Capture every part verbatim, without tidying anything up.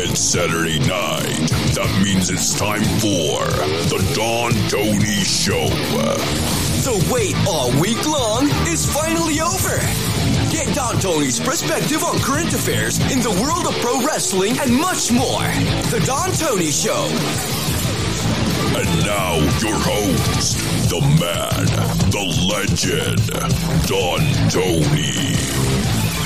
It's Saturday night. That means it's time for the Don Tony Show. The wait all week long is finally over. Get Don Tony's perspective on current affairs in the world of pro wrestling and much more. The Don Tony Show. And now, your host, the man, the legend, Don Tony.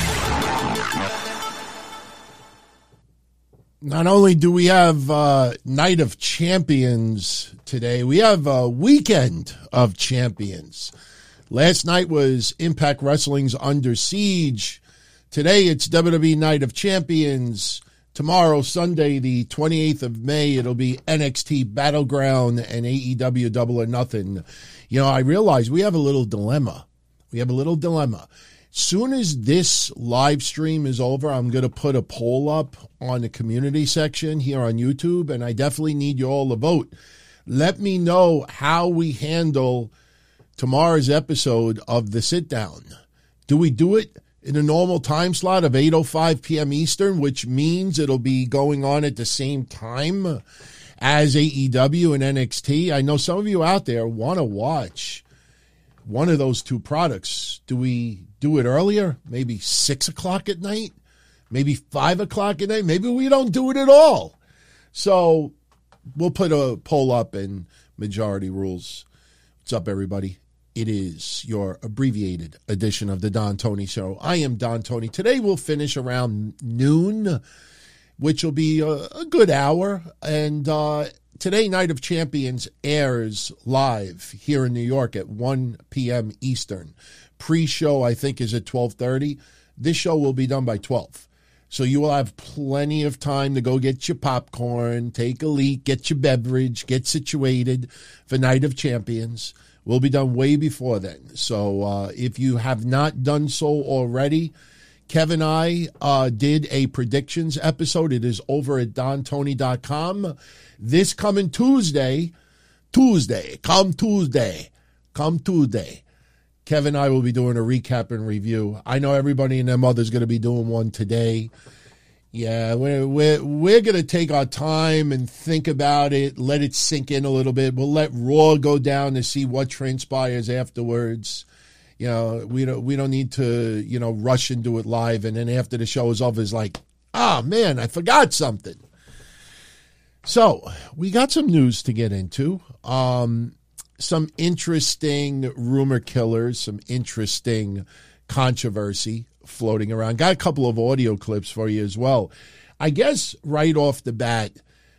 Not only do we have uh, Night of Champions today, we have a Weekend of Champions. Last night was Impact Wrestling's Under Siege. Today it's W W E Night of Champions. Tomorrow, Sunday, the twenty-eighth of May, it'll be N X T Battleground and A E W Double or Nothing. You know, I realize we have a little dilemma. We have a little dilemma. Soon as this live stream is over, I'm going to put a poll up on the community section here on YouTube, and I definitely need you all to vote. Let me know how we handle tomorrow's episode of The Sit Down. Do we do it in a normal time slot of eight oh five p.m. Eastern, which means it'll be going on at the same time as A E W and N X T? I know some of you out there want to watch one of those two products. Do we do it earlier? Maybe six o'clock at night? Maybe five o'clock at night? Maybe we don't do it at all. So we'll put a poll up and majority rules. What's up, everybody? It is your abbreviated edition of the Don Tony Show. I am Don Tony. Today we'll finish around noon, which will be a, a good hour. And uh, today, Night of Champions airs live here in New York at one p.m. Eastern. Pre-show, I think, is at twelve thirty. This show will be done by twelve. So you will have plenty of time to go get your popcorn, take a leak, get your beverage, get situated for Night of Champions. We'll be done way before then. So uh, if you have not done so already, Kevin and I uh, did a predictions episode. It is over at don tony dot com. This coming Tuesday, Tuesday, come Tuesday, come Tuesday. Kevin and I will be doing a recap and review. I know everybody and their mother's going to be doing one today. Yeah, we're, we're, we're going to take our time and think about it, let it sink in a little bit. We'll let Raw go down to see what transpires afterwards. You know, we don't, we don't need to, you know, rush into it live. And then after the show is over, it's like, ah, oh, man, I forgot something. So we got some news to get into. Um, some interesting rumor killers, some interesting controversy floating around. Got a couple of audio clips for you as well. I guess right off the bat,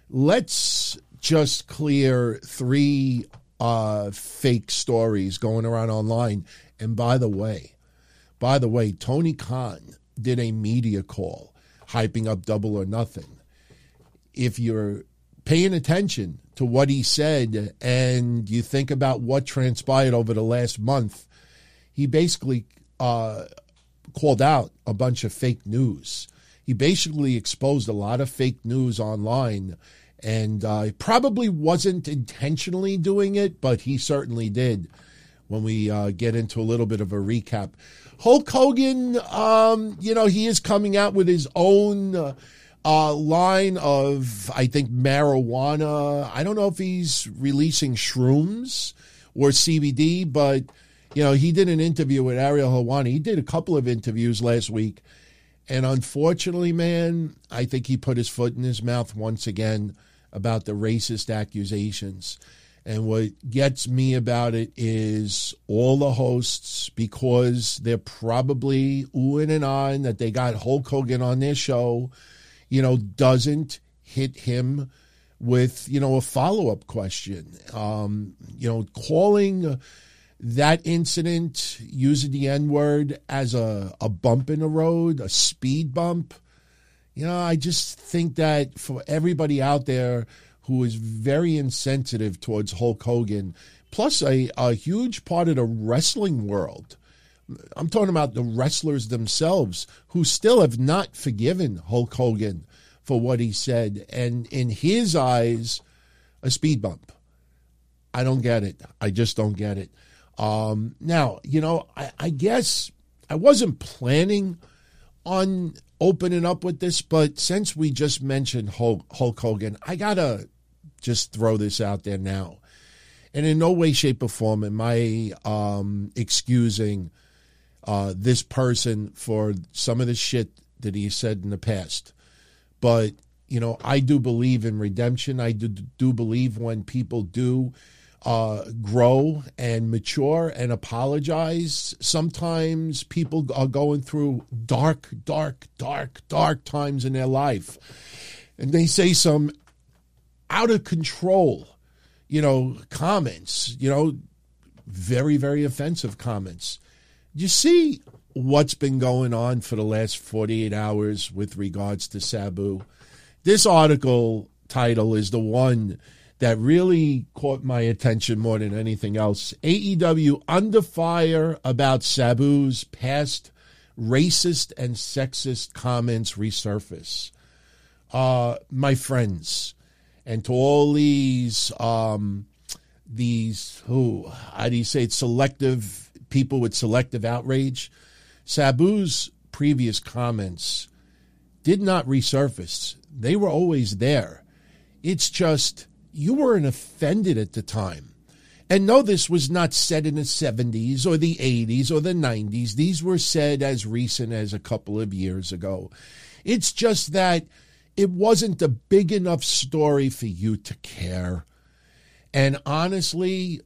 let's just clear three uh, fake stories going around online. And by the way, by the way, Tony Khan did a media call hyping up Double or Nothing. If you're paying attention to what he said and you think about what transpired over the last month, he basically uh, called out a bunch of fake news. He basically exposed a lot of fake news online, and uh, he probably wasn't intentionally doing it, but he certainly did when we uh, get into a little bit of a recap. Hulk Hogan, um, you know, he is coming out with his own uh, uh, line of, I think, marijuana. I don't know if he's releasing shrooms or C B D, but, you know, he did an interview with Ariel Helwani. He did a couple of interviews last week. And unfortunately, man, I think he put his foot in his mouth once again about the racist accusations. And what gets me about it is all the hosts, because they're probably oohing and ahhing that they got Hulk Hogan on their show, you know, doesn't hit him with, you know, a follow-up question. Um, you know, calling that incident, using the N-word as a, a bump in the road, a speed bump. You know, I just think that for everybody out there who is very insensitive towards Hulk Hogan, plus a, a huge part of the wrestling world, I'm talking about the wrestlers themselves, who still have not forgiven Hulk Hogan for what he said. And in his eyes, a speed bump. I don't get it. I just don't get it. Um, now, you know, I, I guess I wasn't planning on opening up with this, but since we just mentioned Hulk, Hulk Hogan, I got to just throw this out there now. And in no way, shape, or form am I um, excusing uh, this person for some of the shit that he said in the past. But, you know, I do believe in redemption. I do, do believe when people do uh, grow and mature and apologize. Sometimes people are going through dark, dark, dark, dark times in their life. And they say some out of control, you know, comments, you know, very, very offensive comments. You see what's been going on for the last forty-eight hours with regards to Sabu. This article title is the one that really caught my attention more than anything else. A E W under fire about Sabu's past racist and sexist comments resurface. Uh, my friends, and to all these, um, these, who, how do you say it, selective, people with selective outrage, Sabu's previous comments did not resurface. They were always there. It's just, you weren't offended at the time. And no, this was not said in the seventies or the eighties or the nineties. These were said as recent as a couple of years ago. It's just that it wasn't a big enough story for you to care. And honestly,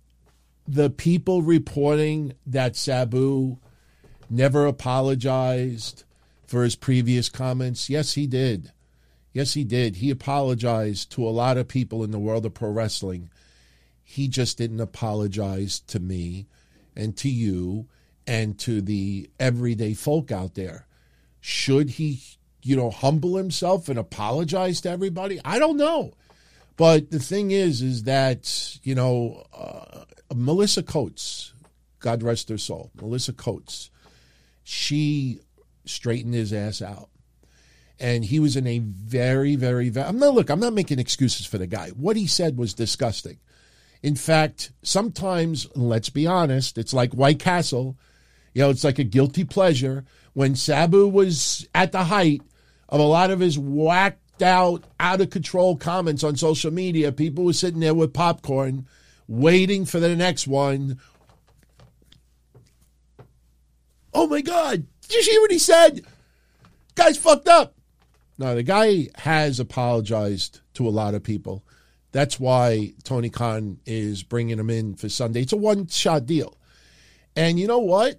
the people reporting that Sabu never apologized for his previous comments, yes, he did. Yes, he did. He apologized to a lot of people in the world of pro wrestling. He just didn't apologize to me and to you and to the everyday folk out there. Should he, you know, humble himself and apologize to everybody? I don't know. But the thing is, is that, you know, uh, Melissa Coates, God rest her soul, Melissa Coates, she straightened his ass out. And he was in a very, very, very, I'm not, look, I'm not making excuses for the guy. What he said was disgusting. In fact, sometimes, let's be honest, it's like White Castle. You know, it's like a guilty pleasure. When Sabu was at the height of a lot of his whacked out, out of control comments on social media, people were sitting there with popcorn, waiting for the next one. Oh my God, did you hear what he said? Guy's fucked up. No, the guy has apologized to a lot of people. That's why Tony Khan is bringing him in for Sunday. It's a one-shot deal. And you know what?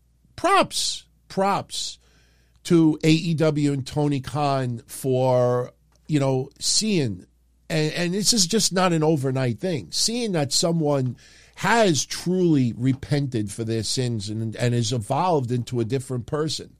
Props, props to A E W and Tony Khan for, you know, seeing, and, and this is just not an overnight thing, seeing that someone has truly repented for their sins and, and has evolved into a different person.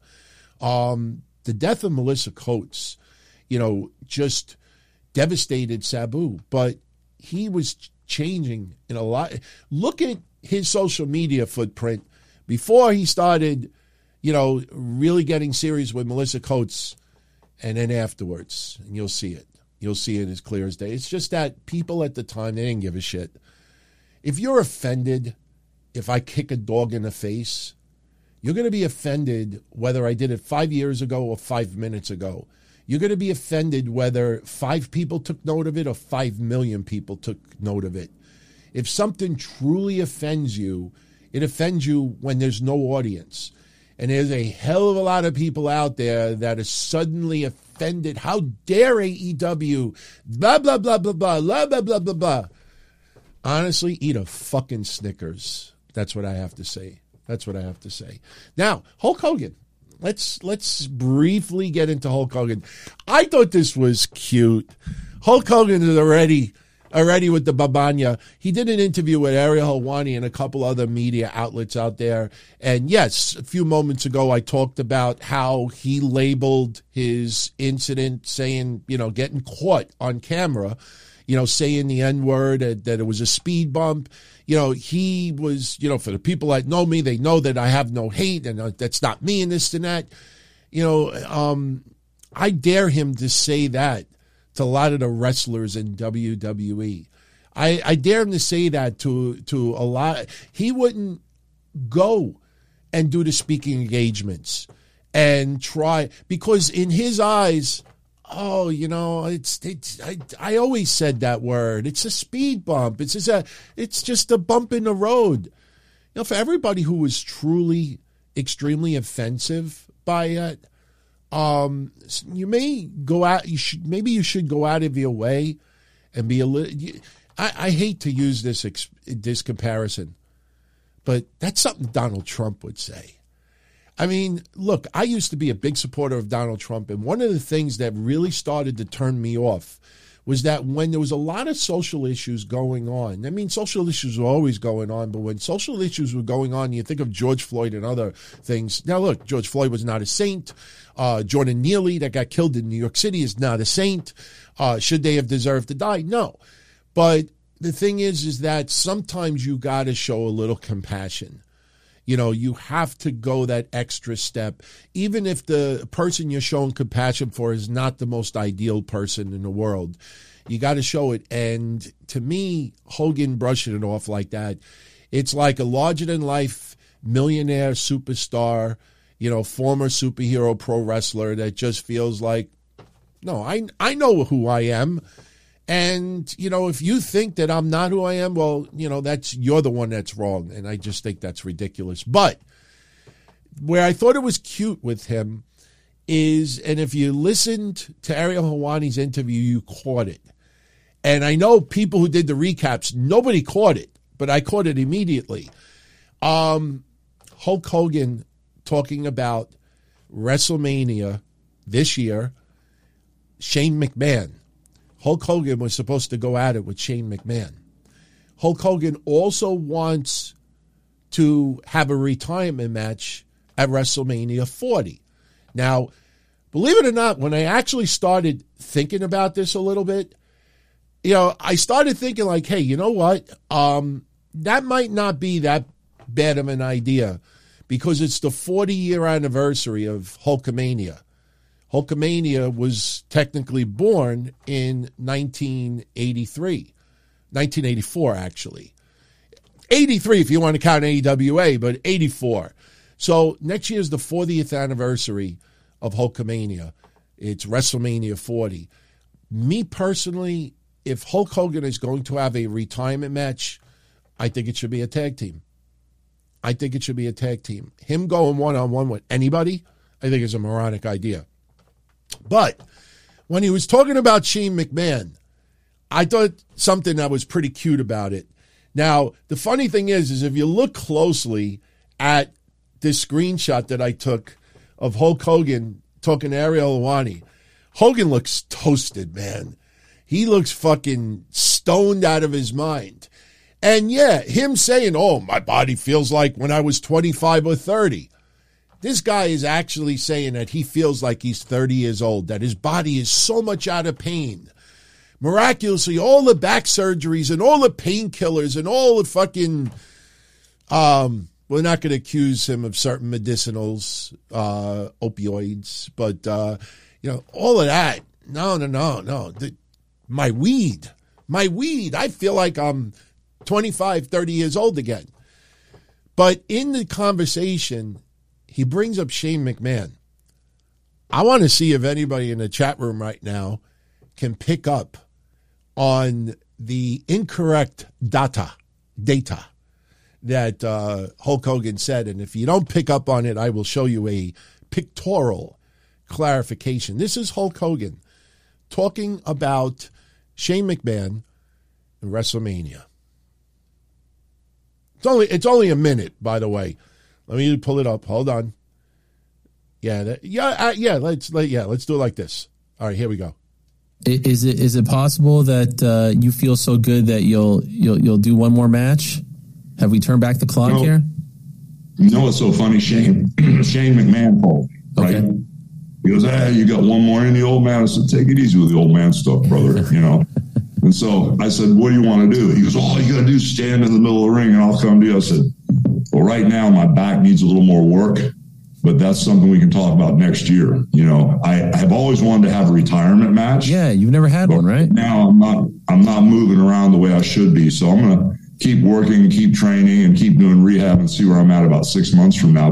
Um, the death of Melissa Coates, you know, just devastated Sabu, but he was changing in a lot. Look at his social media footprint before he started, you know, really getting serious with Melissa Coates, and then afterwards, and you'll see it. You'll see it as clear as day. It's just that people at the time, they didn't give a shit. If you're offended, if I kick a dog in the face, you're going to be offended whether I did it five years ago or five minutes ago. You're going to be offended whether five people took note of it or five million people took note of it. If something truly offends you, it offends you when there's no audience. And there's a hell of a lot of people out there that are suddenly offended. How dare A E W? Blah, blah, blah, blah, blah, blah, blah, blah, blah, blah. Honestly, eat a fucking Snickers. That's what I have to say. That's what I have to say. Now, Hulk Hogan. Let's let's briefly get into Hulk Hogan. I thought this was cute. Hulk Hogan is already already with the babanya. He did an interview with Ariel Helwani and a couple other media outlets out there. And yes, a few moments ago, I talked about how he labeled his incident, saying, you know, getting caught on camera, you know, saying the N-word, that, that it was a speed bump. You know, he was, you know, for the people that know me, they know that I have no hate and uh, that's not me and this and that. You know, um, I dare him to say that to a lot of the wrestlers in W W E. I, I dare him to say that to, to a lot. He wouldn't go and do the speaking engagements and try, because in his eyes, oh, you know, it's it's. I, I always said that word. It's a speed bump. It's just a it's just a bump in the road. You know, for everybody who was truly extremely offensive by it, um, you may go out. You should maybe you should go out of your way and be a little. I, I hate to use this this comparison, but that's something Donald Trump would say. I mean, look, I used to be a big supporter of Donald Trump, and one of the things that really started to turn me off was that when there was a lot of social issues going on, I mean, social issues were always going on, but when social issues were going on, you think of George Floyd and other things. Now, look, George Floyd was not a saint. Uh, Jordan Neely, that got killed in New York City, is not a saint. Uh, should they have deserved to die? No. But the thing is, is that sometimes you got to show a little compassion. You know, you have to go that extra step, even if the person you're showing compassion for is not the most ideal person in the world. You got to show it. And to me, Hogan brushing it off like that, it's like a larger-than-life millionaire superstar, you know, former superhero pro wrestler that just feels like, no, I I know who I am. And, you know, if you think that I'm not who I am, well, you know, that's you're the one that's wrong. And I just think that's ridiculous. But where I thought it was cute with him is, and if you listened to Ariel Helwani's interview, you caught it. And I know people who did the recaps, nobody caught it, but I caught it immediately. Um, Hulk Hogan talking about WrestleMania this year, Shane McMahon. Hulk Hogan was supposed to go at it with Shane McMahon. Hulk Hogan also wants to have a retirement match at WrestleMania forty. Now, believe it or not, when I actually started thinking about this a little bit, you know, I started thinking like, hey, you know what? Um, that might not be that bad of an idea because it's the forty-year anniversary of Hulkamania. Hulkamania was technically born in nineteen eighty-three, nineteen eighty-four actually. eighty-three if you want to count A E W A, but eighty-four. So next year is the fortieth anniversary of Hulkamania. It's WrestleMania forty. Me personally, if Hulk Hogan is going to have a retirement match, I think it should be a tag team. I think it should be a tag team. Him going one-on-one with anybody, I think is a moronic idea. But when he was talking about Shane McMahon, I thought something that was pretty cute about it. Now, the funny thing is, is if you look closely at this screenshot that I took of Hulk Hogan talking to Ariel Helwani, Hogan looks toasted, man. He looks fucking stoned out of his mind. And yeah, him saying, oh, my body feels like when I was twenty-five or thirty. This guy is actually saying that he feels like he's thirty years old, that his body is so much out of pain. Miraculously, all the back surgeries and all the painkillers and all the fucking, um, we're not going to accuse him of certain medicinals, uh, opioids, but, uh, you know, all of that. No, no, no, no. The, my weed, my weed. I feel like I'm twenty-five, thirty years old again. But in the conversation, he brings up Shane McMahon. I want to see if anybody in the chat room right now can pick up on the incorrect data, data that uh, Hulk Hogan said. And if you don't pick up on it, I will show you a pictorial clarification. This is Hulk Hogan talking about Shane McMahon and WrestleMania. It's only, it's only a minute, by the way. Let me pull it up. Hold on. Yeah, that, yeah, uh, yeah. Let's let yeah, let's do it like this. All right, here we go. Is it is it possible that uh, you feel so good that you'll you'll you'll do one more match? Have we turned back the clock no, here? You know what's so funny, Shane? Shane McMahon called, right? Okay. He goes, ah, you got one more in the old man. I said, take it easy with the old man stuff, brother. You know. And so I said, what do you want to do? He goes, all you got to do is stand in the middle of the ring and I'll come to you. I said, well, right now my back needs a little more work, but that's something we can talk about next year. You know, I, I have always wanted to have a retirement match. Yeah, you've never had one, right? Now I'm not I'm not moving around the way I should be. So I'm going to keep working, keep training, and keep doing rehab and see where I'm at about six months from now. But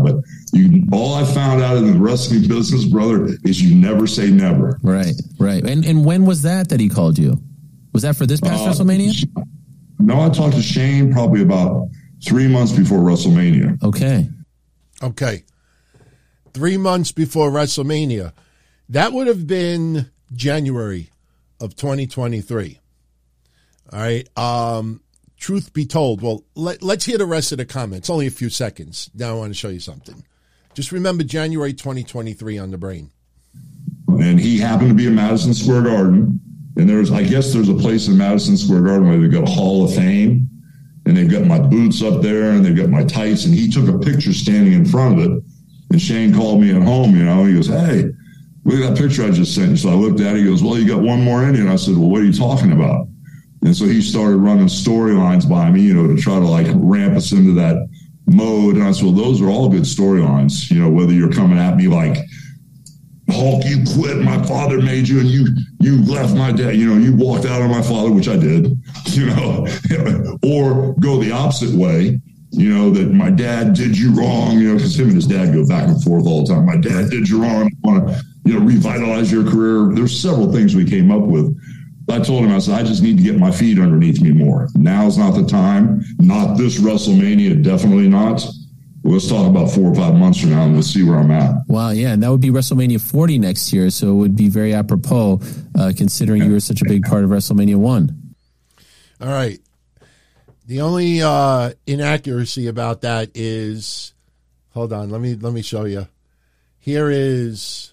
You, all I found out in the wrestling business, brother, is you never say never. Right, right. And and when was that that he called you? Was that for this past uh, WrestleMania? No, I talked to Shane probably about three months before WrestleMania. Okay. Okay. Three months before WrestleMania. That would have been January of twenty twenty-three. All right. Um, truth be told, well, let, let's hear the rest of the comments. Only a few seconds. Now I want to show you something. Just remember January twenty twenty-three on the brain. And he happened to be in Madison Square Garden. And there's, I guess there's a place in Madison Square Garden where they've got a Hall of Fame. And they've got my boots up there and they've got my tights. And he took a picture standing in front of it. And Shane called me at home, you know. He goes, hey, look at that picture I just sent you. So I looked at it. He goes, well, you got one more in you. And I said, well, what are you talking about? And so he started running storylines by me, you know, to try to like ramp us into that mode. And I said, well, those are all good storylines, you know, whether you're coming at me like, Hulk, you quit, my father made you, and you you left my dad, you know, you walked out on my father, which I did, you know, or go the opposite way, you know, that my dad did you wrong, you know, because him and his dad go back and forth all the time. My dad did you wrong. I want to, you know, revitalize your career. There's several things we came up with. I told him, I said, I just need to get my feet underneath me more. Now's not the time. Not this WrestleMania, definitely not. Let's talk about four or five months from now and let's see where I'm at. Wow, yeah, and that would be WrestleMania forty next year, so it would be very apropos uh, considering you were such a big part of WrestleMania one. All right. The only uh, inaccuracy about that is, hold on, let me let me show you. Here is,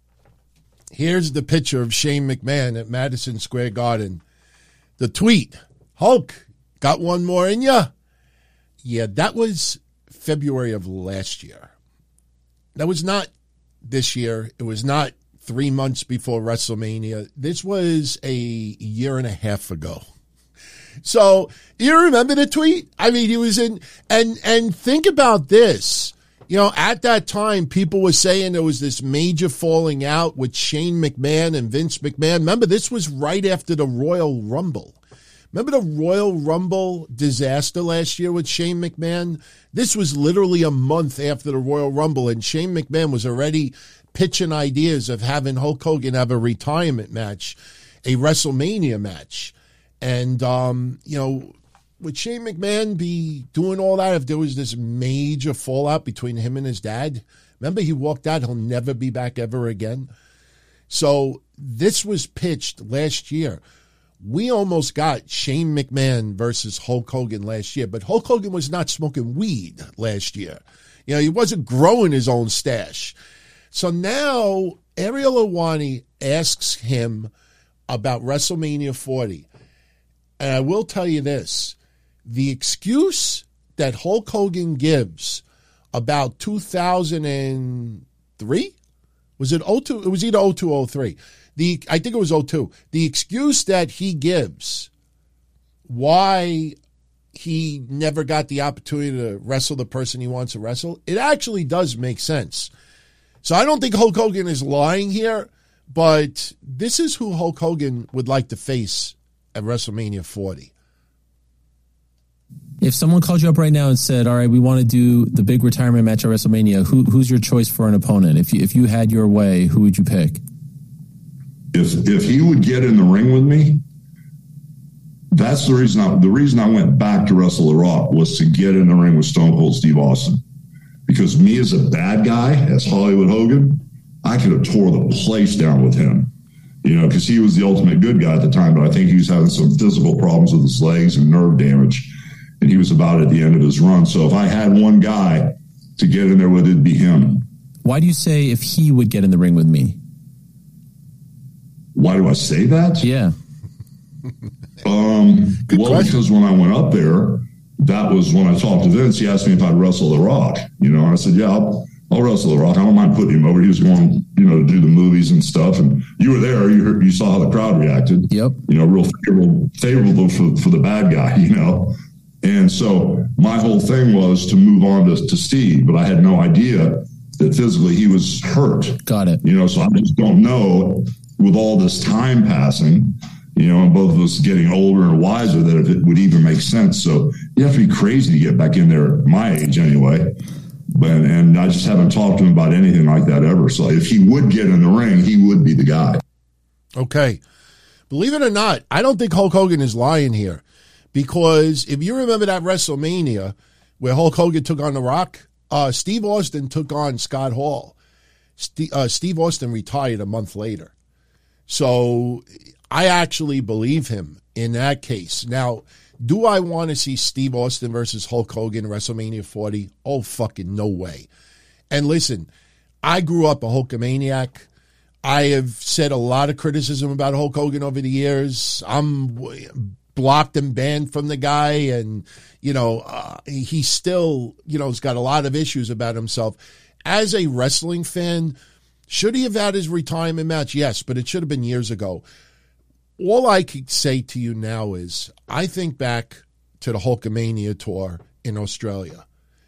here's the picture of Shane McMahon at Madison Square Garden. The tweet, Hulk, got one more in ya? Yeah, that was February of last year. That was not this year. It was not three months before WrestleMania. This was a year and a half ago. So you remember the tweet? I mean, he was in, and, and think about this. You know, at that time, people were saying there was this major falling out with Shane McMahon and Vince McMahon. Remember, this was right after the Royal Rumble. Remember the Royal Rumble disaster last year with Shane McMahon? This was literally a month after the Royal Rumble, and Shane McMahon was already pitching ideas of having Hulk Hogan have a retirement match, a WrestleMania match. And, um, you know, would Shane McMahon be doing all that if there was this major fallout between him and his dad? Remember, he walked out, he'll never be back ever again. So this was pitched last year. We almost got Shane McMahon versus Hulk Hogan last year, but Hulk Hogan was not smoking weed last year. You know, he wasn't growing his own stash. So now Ariel Helwani asks him about WrestleMania forty. And I will tell you this, the excuse that Hulk Hogan gives about two thousand three, was it oh two? It was either oh two or oh three. The, I think it was oh two. The excuse that he gives why he never got the opportunity to wrestle the person he wants to wrestle, it actually does make sense. So I don't think Hulk Hogan is lying here, but this is who Hulk Hogan would like to face at WrestleMania forty. If someone called you up right now and said, all right, we want to do the big retirement match at WrestleMania, who, who's your choice for an opponent? If you, if you had your way, who would you pick? If if he would get in the ring with me, that's the reason I, the reason I went back to Wrestle The Rock was to get in the ring with Stone Cold Steve Austin. Because me as a bad guy, as Hollywood Hogan, I could have tore the place down with him. You know, because he was the ultimate good guy at the time, but I think he was having some physical problems with his legs and nerve damage, and he was about at the end of his run. So if I had one guy to get in there with, it'd be him. Why do you say if he would get in the ring with me? Why do I say that? Yeah. Um, well, question. because when I went up there, that was when I talked to Vince. He asked me if I'd wrestle The Rock. You know, and I said, yeah, I'll, I'll wrestle The Rock. I don't mind putting him over. He was going, you know, to do the movies and stuff. And you were there. You heard, you saw how the crowd reacted. Yep. You know, real favorable, favorable for, for the bad guy, you know. And so my whole thing was to move on to, to Steve, but I had no idea that physically he was hurt. Got it. You know, so I just don't know, with all this time passing, you know, and both of us getting older and wiser, that if it would even make sense. So you have to be crazy to get back in there at my age anyway. But, and I just haven't talked to him about anything like that ever. So if he would get in the ring, he would be the guy. Okay. Believe it or not, I don't think Hulk Hogan is lying here. Because if you remember that WrestleMania where Hulk Hogan took on The Rock, uh, Steve Austin took on Scott Hall. St- uh, Steve Austin retired a month later. So I actually believe him in that case. Now, do I want to see Steve Austin versus Hulk Hogan at WrestleMania forty? Oh, fucking no way. And listen, I grew up a Hulkamaniac. I have said a lot of criticism about Hulk Hogan over the years. I'm blocked and banned from the guy, and, you know, uh, he still, you know, has got a lot of issues about himself. As a wrestling fan, should he have had his retirement match? Yes, but it should have been years ago. All I could say to you now is I think back to the Hulkamania tour in Australia,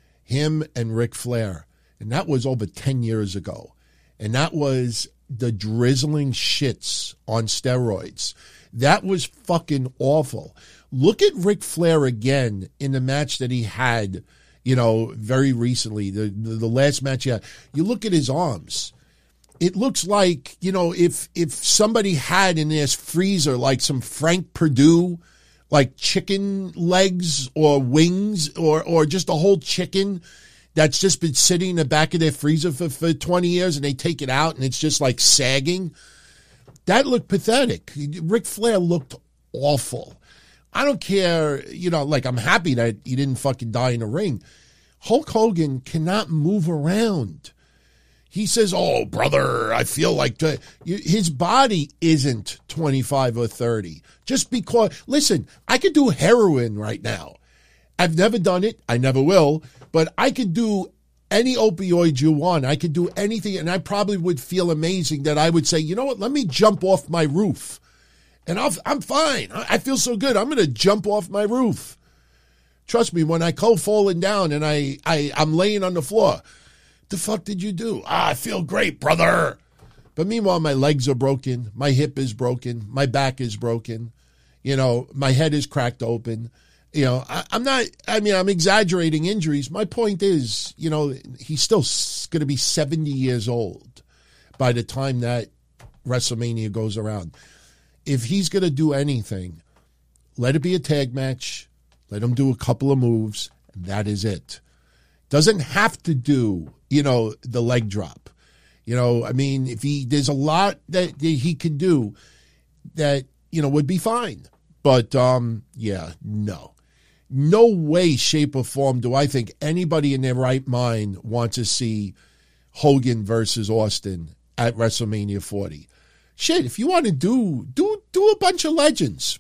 him and Ric Flair, and that was over ten years ago. And that was the drizzling shits on steroids. That was fucking awful. Look at Ric Flair again in the match that he had, you know, very recently, the, the, the last match he had. You look at his arms. It looks like, you know, if if somebody had in their freezer like some Frank Perdue, like chicken legs or wings or or just a whole chicken that's just been sitting in the back of their freezer for, for twenty years, and they take it out and it's just like sagging. That looked pathetic. Ric Flair looked awful. I don't care, you know, like I'm happy that he didn't fucking die in the ring. Hulk Hogan cannot move around. He says, oh, brother, I feel like to, his body isn't twenty-five or thirty. Just because, listen, I could do heroin right now. I've never done it. I never will. But I could do any opioid you want. I could do anything, and I probably would feel amazing that I would say, you know what, let me jump off my roof. And I'll, I'm fine. I feel so good. I'm going to jump off my roof. Trust me, when I go falling down and I, I, I'm laying on the floor, the fuck did you do? Ah, I feel great, brother. But meanwhile, my legs are broken. My hip is broken. My back is broken. You know, my head is cracked open. You know, I, I'm not, I mean, I'm exaggerating injuries. My point is, you know, he's still going to be seventy years old by the time that WrestleMania goes around. If he's going to do anything, let it be a tag match. Let him do a couple of moves. And that is it. Doesn't have to do, you know, the leg drop. You know, I mean, if he, there's a lot that he can do that, you know, would be fine. But, um, yeah, no. No way, shape, or form do I think anybody in their right mind wants to see Hogan versus Austin at WrestleMania forty. Shit, if you want to do, do, do a bunch of legends.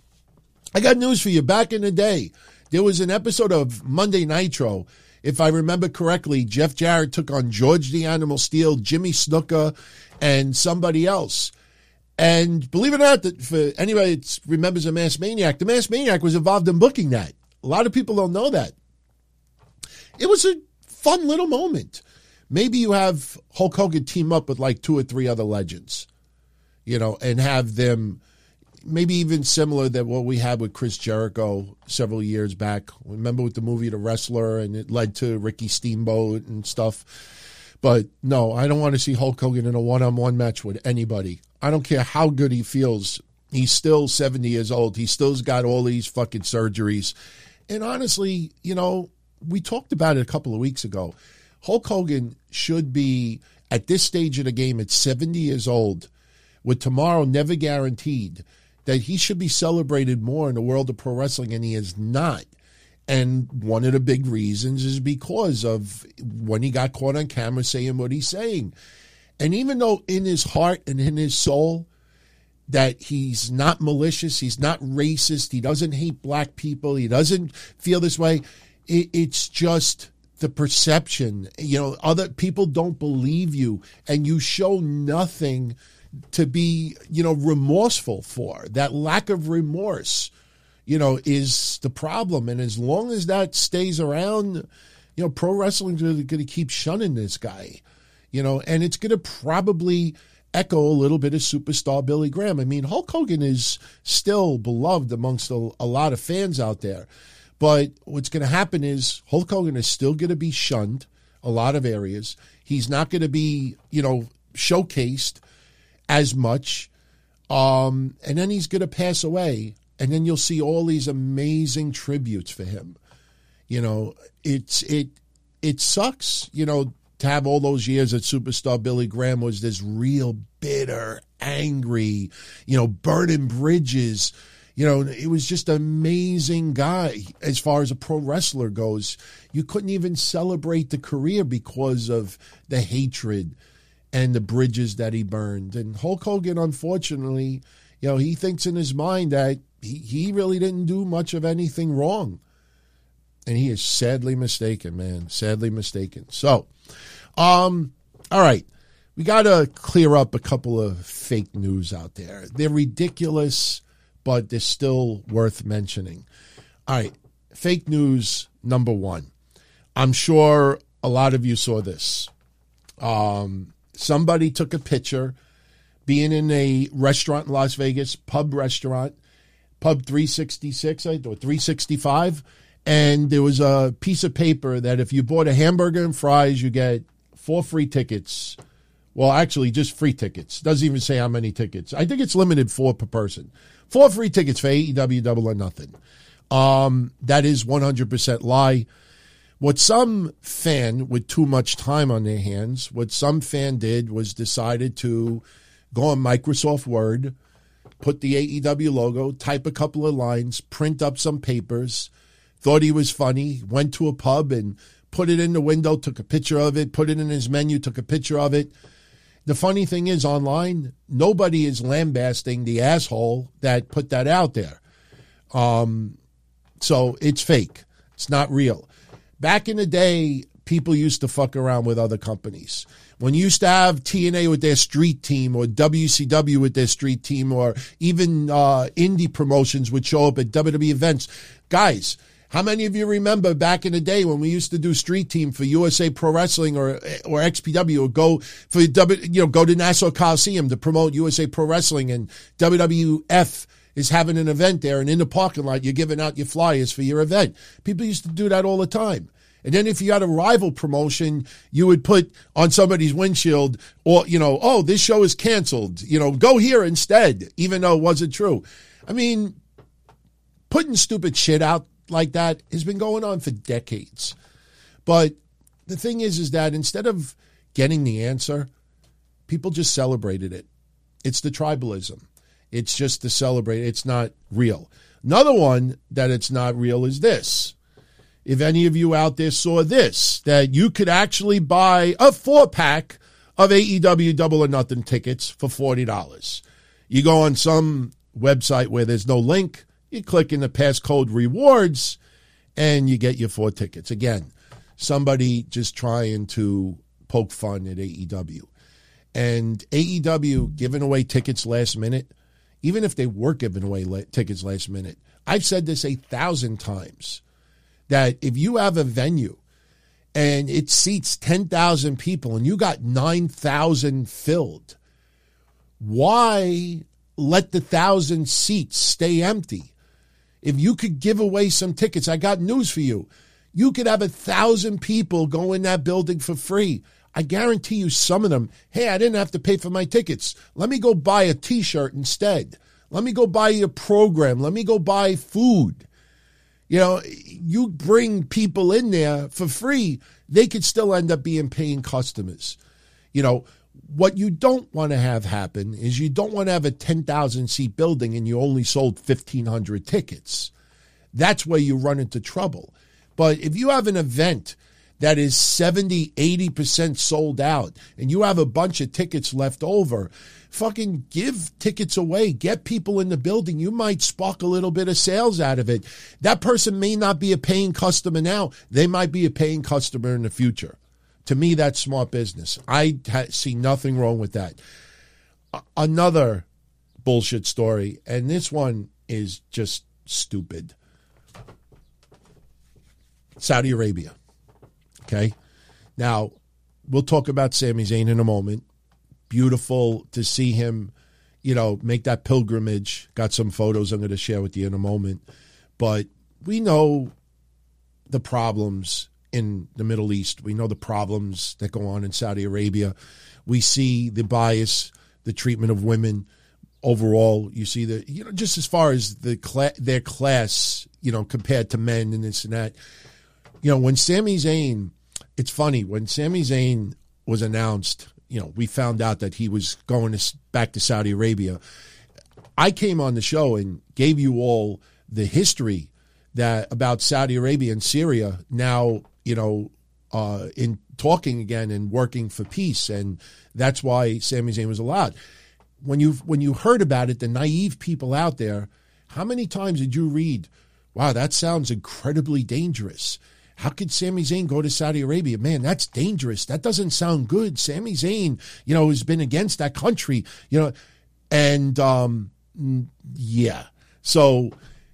I got news for you. Back in the day, there was an episode of Monday Nitro. If I remember correctly, Jeff Jarrett took on George the Animal Steel, Jimmy Snuka, and somebody else. And believe it or not, that for anybody that remembers the Masked Maniac, the Masked Maniac was involved in booking that. A lot of people don't know that. It was a fun little moment. Maybe you have Hulk Hogan team up with like two or three other legends, you know, and have them maybe even similar to what we had with Chris Jericho several years back. Remember with the movie The Wrestler, and it led to Ricky Steamboat and stuff. But no, I don't want to see Hulk Hogan in a one-on-one match with anybody. I don't care how good he feels. He's still seventy years old. He still's got all these fucking surgeries. And honestly, you know, we talked about it a couple of weeks ago. Hulk Hogan should be, at this stage of the game, at seventy years old, with tomorrow never guaranteed, that he should be celebrated more in the world of pro wrestling, and he is not. And one of the big reasons is because of when he got caught on camera saying what he's saying. And even though in his heart and in his soul that he's not malicious, he's not racist, he doesn't hate black people, he doesn't feel this way, it, it's just the perception. You know, other people don't believe you, and you show nothing to be, you know, remorseful for. That lack of remorse, you know, is the problem. And as long as that stays around, you know, pro wrestling's going to keep shunning this guy, you know, and it's going to probably echo a little bit of superstar Billy Graham. I mean, Hulk Hogan is still beloved amongst a, a lot of fans out there. But what's going to happen is Hulk Hogan is still going to be shunned a lot of areas. He's not going to be, you know, showcased as much. Um, and then he's going to pass away. And then you'll see all these amazing tributes for him. You know, it's it it sucks, you know, to have all those years that superstar Billy Graham was this real bitter, angry, you know, burning bridges. You know, it was just an amazing guy as far as a pro wrestler goes. You couldn't even celebrate the career because of the hatred and the bridges that he burned. And Hulk Hogan, unfortunately, you know, he thinks in his mind that he, he really didn't do much of anything wrong. And he is sadly mistaken, man. Sadly mistaken. So, um, all right. We got to clear up a couple of fake news out there. They're ridiculous, but they're still worth mentioning. All right. Fake news number one. I'm sure a lot of you saw this. Um, somebody took a picture being in a restaurant in Las Vegas, pub restaurant, Pub three sixty-six, or three sixty-five. And there was a piece of paper that if you bought a hamburger and fries, you get four free tickets. Well, actually, just free tickets. Doesn't even say how many tickets. I think it's limited four per person. Four free tickets for A E W Double or Nothing. Um, that is one hundred percent lie. What some fan with too much time on their hands, what some fan did was decided to go on Microsoft Word, put the A E W logo, type a couple of lines, print up some papers, thought he was funny, went to a pub and put it in the window, took a picture of it, put it in his menu, took a picture of it. The funny thing is, online, nobody is lambasting the asshole that put that out there. Um, so it's fake. It's not real. Back in the day, people used to fuck around with other companies. When you used to have T N A with their street team, or W C W with their street team, or even uh, indie promotions would show up at W W E events. Guys, how many of you remember back in the day when we used to do street team for U S A Pro Wrestling or or X P W, or go for W, you know, go to Nassau Coliseum to promote U S A Pro Wrestling, and W W F is having an event there, and in the parking lot you're giving out your flyers for your event. People used to do that all the time. And then if you had a rival promotion, you would put on somebody's windshield, or, you know, oh, this show is canceled, you know, go here instead, even though it wasn't true. I mean, putting stupid shit out like that has been going on for decades. But the thing is, is that instead of getting the answer, people just celebrated it. It's the tribalism. It's just to celebrate. It's not real. Another one that it's not real is this. If any of you out there saw this, that you could actually buy a four-pack of A E W Double or Nothing tickets for forty dollars. You go on some website where there's no link, you click in the passcode rewards, and you get your four tickets. Again, somebody just trying to poke fun at A E W. And A E W giving away tickets last minute, even if they were giving away la- tickets last minute, I've said this a thousand times, that if you have a venue and it seats ten thousand people and you got nine thousand filled, why let the one thousand seats stay empty? If you could give away some tickets, I got news for you. You could have one thousand people go in that building for free. I guarantee you some of them, hey, I didn't have to pay for my tickets. Let me go buy a T-shirt instead. Let me go buy a program. Let me go buy food. You know, you bring people in there for free, they could still end up being paying customers. You know, what you don't want to have happen is you don't want to have a ten thousand seat building and you only sold fifteen hundred tickets. That's where you run into trouble. But if you have an event that is seventy, eighty percent sold out and you have a bunch of tickets left over, fucking give tickets away. Get people in the building. You might spark a little bit of sales out of it. That person may not be a paying customer now. They might be a paying customer in the future. To me, that's smart business. I ha- see nothing wrong with that. A- another bullshit story, and this one is just stupid. Saudi Arabia. Okay? Now, we'll talk about Sami Zayn in a moment. Beautiful to see him, you know, make that pilgrimage. Got some photos I'm going to share with you in a moment. But we know the problems in the Middle East. We know the problems that go on in Saudi Arabia. We see the bias, the treatment of women overall. You see the, you know, just as far as the cla- their class, you know, compared to men and this and that. You know, when Sami Zayn, it's funny, when Sami Zayn was announced, you know, we found out that he was going to, back to Saudi Arabia. I came on the show and gave you all the history that about Saudi Arabia and Syria now, you know, uh, in talking again and working for peace. And that's why Sami Zayn was allowed. When you when you heard about it, the naive people out there, how many times did you read, wow, that sounds incredibly dangerous. How could Sami Zayn go to Saudi Arabia? Man, that's dangerous. That doesn't sound good. Sami Zayn, you know, has been against that country, you know, and um, yeah. So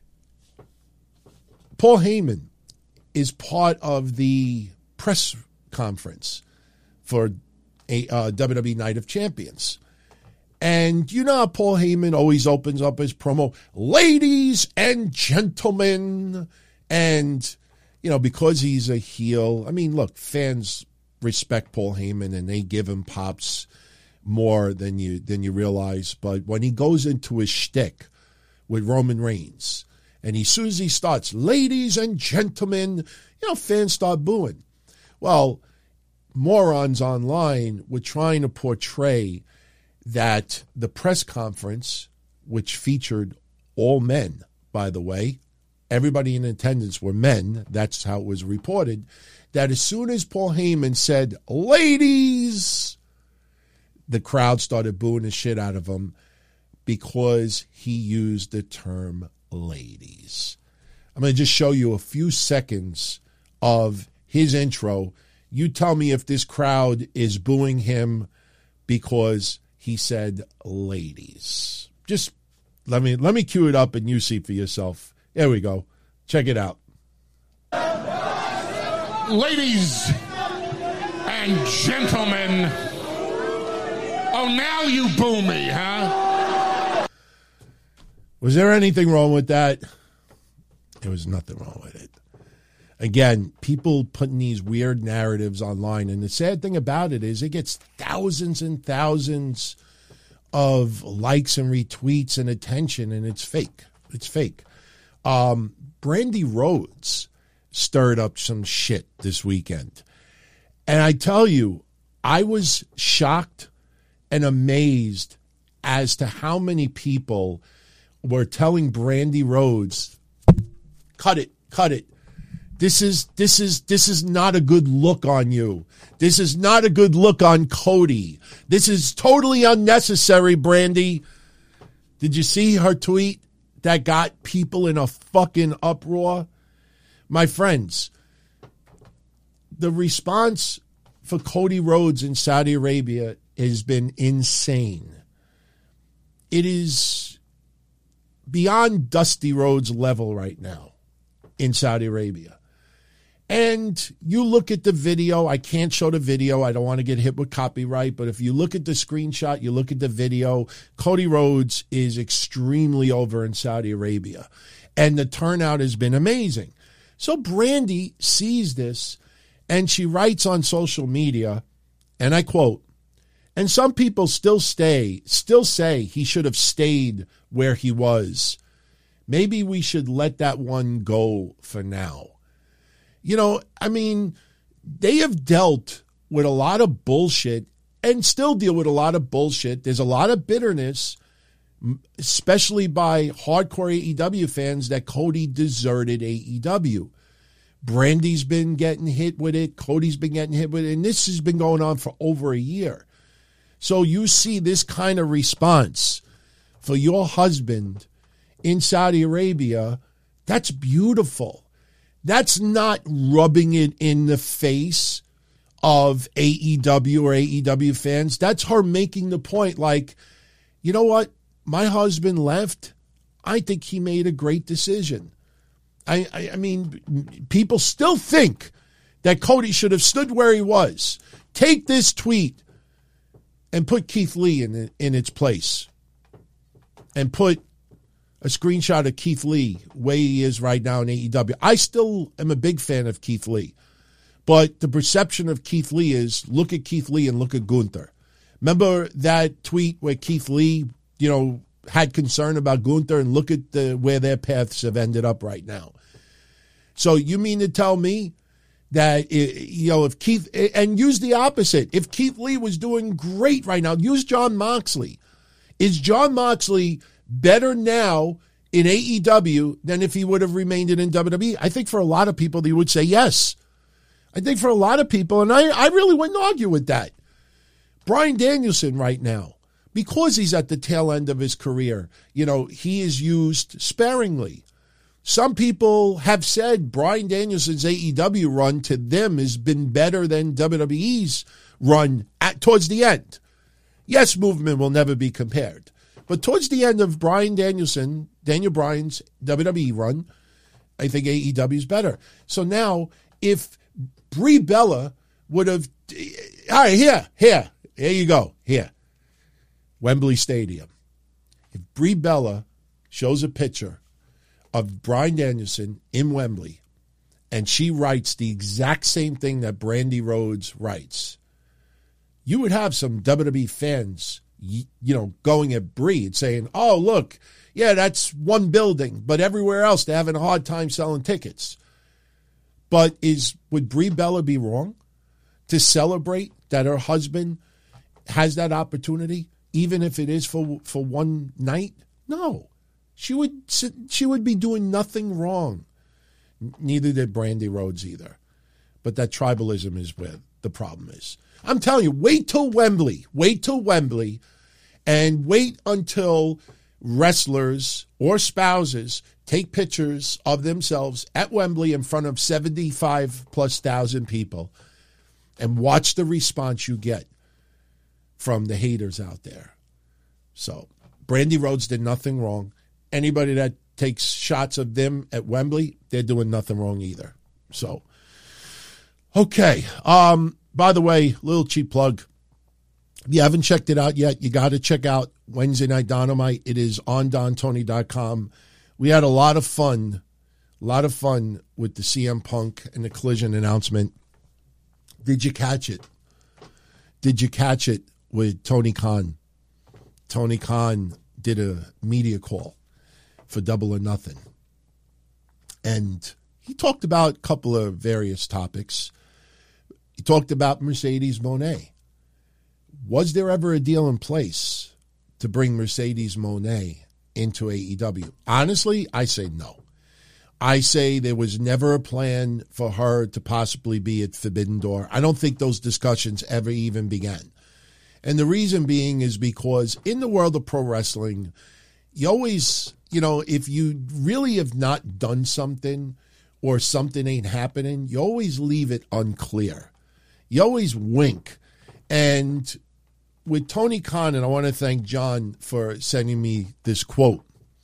Paul Heyman is part of the press conference for a uh, W W E Night of Champions. And you know how Paul Heyman always opens up his promo, ladies and gentlemen, and, you know, because he's a heel, I mean, look, fans respect Paul Heyman and they give him pops more than you than you realize. But when he goes into his shtick with Roman Reigns, and as soon as he starts, ladies and gentlemen, you know, fans start booing. Well, morons online were trying to portray that the press conference, which featured all men, by the way, everybody in attendance were men, that's how it was reported, that as soon as Paul Heyman said, ladies, the crowd started booing the shit out of him because he used the term ladies. I'm going to just show you a few seconds of his intro. You tell me if this crowd is booing him because he said ladies. Just let me let me cue it up and you see for yourself. There we go. Check it out. Ladies and gentlemen. Oh, now you boo me, huh? Was there anything wrong with that? There was nothing wrong with it. Again, people putting these weird narratives online, and the sad thing about it is it gets thousands and thousands of likes and retweets and attention, and it's fake. It's fake. Um, Brandy Rhodes stirred up some shit this weekend. And I tell you, I was shocked and amazed as to how many people were telling Brandy Rhodes, cut it, cut it. This is this is this is not a good look on you. This is not a good look on Cody. This is totally unnecessary, Brandy. Did you see her tweet that got people in a fucking uproar? My friends, the response for Cody Rhodes in Saudi Arabia has been insane. It is beyond Dusty Rhodes level right now in Saudi Arabia. And you look at the video, I can't show the video, I don't want to get hit with copyright, but if you look at the screenshot, you look at the video, Cody Rhodes is extremely over in Saudi Arabia. And the turnout has been amazing. So Brandy sees this, and she writes on social media, and I quote, and some people still stay, still say he should have stayed where he was. Maybe we should let that one go for now. You know, I mean, they have dealt with a lot of bullshit and still deal with a lot of bullshit. There's a lot of bitterness, especially by hardcore A E W fans, that Cody deserted A E W. Brandy's been getting hit with it. Cody's been getting hit with it. And this has been going on for over a year. So you see this kind of response for your husband in Saudi Arabia. That's beautiful. That's not rubbing it in the face of A E W or A E W fans. That's her making the point like, you know what? My husband left. I think he made a great decision. I, I, I mean, people still think that Cody should have stood where he was. Take this tweet and put Keith Lee in, in its place. And put a screenshot of Keith Lee, where he is right now in A E W. I still am a big fan of Keith Lee. But the perception of Keith Lee is, look at Keith Lee and look at Gunther. Remember that tweet where Keith Lee, you know, had concern about Gunther, and look at the where their paths have ended up right now. So you mean to tell me that, you know, if Keith, and use the opposite, if Keith Lee was doing great right now, use Jon Moxley. Is Jon Moxley better now in A E W than if he would have remained in W W E? I think for a lot of people, they would say yes. I think for a lot of people, and I, I really wouldn't argue with that. Bryan Danielson right now, because he's at the tail end of his career, you know, he is used sparingly. Some people have said Bryan Danielson's A E W run to them has been better than W W E's run at towards the end. Yes, movement will never be compared. But towards the end of Bryan Danielson, Daniel Bryan's W W E run, I think A E W is better. So now, if Brie Bella would have, all right, here, here, here you go, here, Wembley Stadium. If Brie Bella shows a picture of Bryan Danielson in Wembley, and she writes the exact same thing that Brandy Rhodes writes, you would have some W W E fans, you know, going at Brie and saying, oh, look, yeah, that's one building, but everywhere else they're having a hard time selling tickets. But is would Brie Bella be wrong to celebrate that her husband has that opportunity, even if it is for for one night? No. She would she would be doing nothing wrong. Neither did Brandy Rhodes either. But that tribalism is where the problem is. I'm telling you, wait till Wembley. Wait till Wembley and wait until wrestlers or spouses take pictures of themselves at Wembley in front of seventy-five plus thousand people and watch the response you get from the haters out there. So Brandy Rhodes did nothing wrong. Anybody that takes shots of them at Wembley, they're doing nothing wrong either. So, okay. Um, by the way, little cheap plug. If you haven't checked it out yet, you got to check out Wednesday Night Dynamite. It is on don tony dot com. We had a lot of fun, a lot of fun with the C M Punk and the Collision announcement. Did you catch it? Did you catch it with Tony Khan? Tony Khan did a media call for Double or Nothing. And he talked about a couple of various topics. He talked about Mercedes Moné. Was there ever a deal in place to bring Mercedes Moné into A E W? Honestly, I say no. I say there was never a plan for her to possibly be at Forbidden Door. I don't think those discussions ever even began. And the reason being is because in the world of pro wrestling, you always, you know, if you really have not done something or something ain't happening, you always leave it unclear. You always wink. And with Tony Khan, and I want to thank John for sending me this quote.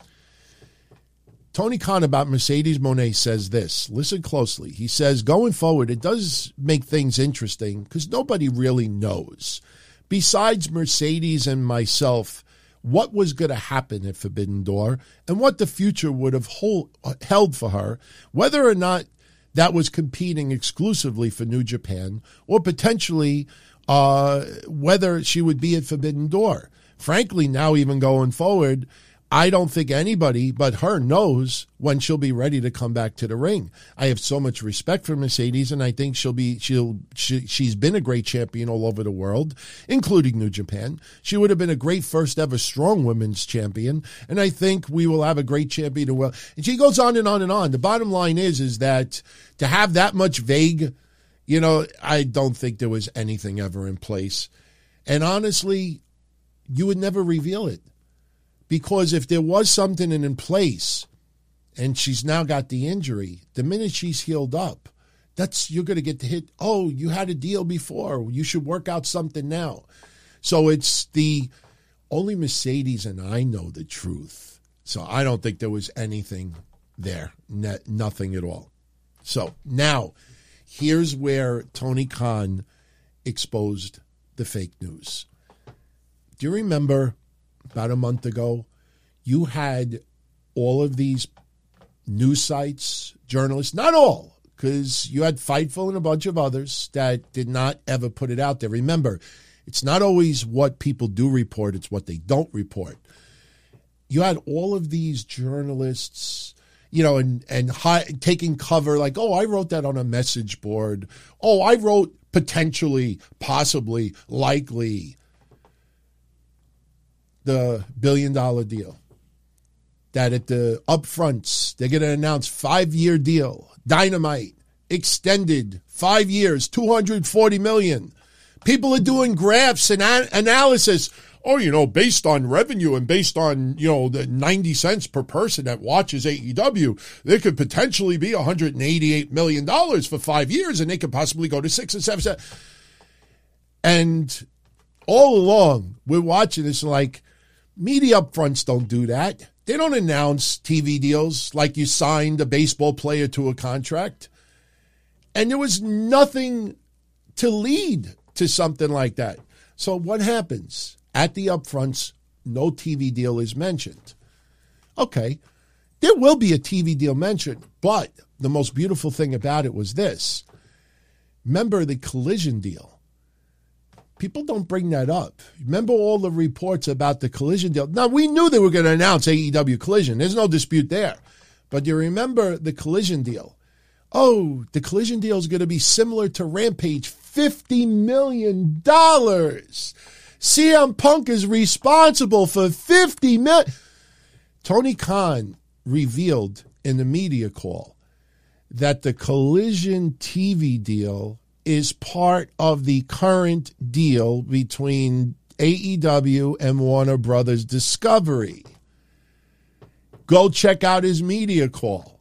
Tony Khan about Mercedes Moné says this. Listen closely. He says, going forward, it does make things interesting because nobody really knows. Besides Mercedes and myself, what was going to happen at Forbidden Door and what the future would have hold, held for her, whether or not that was competing exclusively for New Japan or potentially uh, whether she would be at Forbidden Door. Frankly, now even going forward, I don't think anybody but her knows when she'll be ready to come back to the ring. I have so much respect for Mercedes, and I think she'll be she'll she, she's been a great champion all over the world, including New Japan. She would have been a great first ever strong women's champion, and I think we will have a great champion as well. And she goes on and on and on. The bottom line is is that to have that much vague, you know, I don't think there was anything ever in place. And honestly, you would never reveal it. Because if there was something in place and she's now got the injury, the minute she's healed up, that's you're going to get the hit. Oh, you had a deal before. You should work out something now. So it's the only Mercedes and I know the truth. So I don't think there was anything there, ne- nothing at all. So now here's where Tony Khan exposed the fake news. Do you remember about a month ago, you had all of these news sites, journalists, not all, because you had Fightful and a bunch of others that did not ever put it out there. Remember, it's not always what people do report, it's what they don't report. You had all of these journalists, you know, and, and high, taking cover like, oh, I wrote that on a message board. Oh, I wrote potentially, possibly, likely the billion dollar deal. That at the upfronts, they're going to announce five-year deal, Dynamite, extended, five years, two hundred forty million dollars. People are doing graphs and a- analysis. Oh, you know, based on revenue and based on, you know, the ninety cents per person that watches A E W, there could potentially be one hundred eighty-eight million dollars for five years, and they could possibly go to six or seven. seven. And all along, we're watching this like, media upfronts don't do that. They don't announce T V deals like you signed a baseball player to a contract. And there was nothing to lead to something like that. So what happens? At the upfronts, no T V deal is mentioned. Okay, there will be a T V deal mentioned, but the most beautiful thing about it was this. Remember the Collision deal. People don't bring that up. Remember all the reports about the Collision deal. Now, we knew they were going to announce A E W Collision. There's no dispute there. But you remember the Collision deal. Oh, the Collision deal is going to be similar to Rampage, fifty million dollars. C M Punk is responsible for fifty million dollars. Tony Khan revealed in the media call that the Collision T V deal is part of the current deal between A E W and Warner Brothers Discovery. Go check out his media call.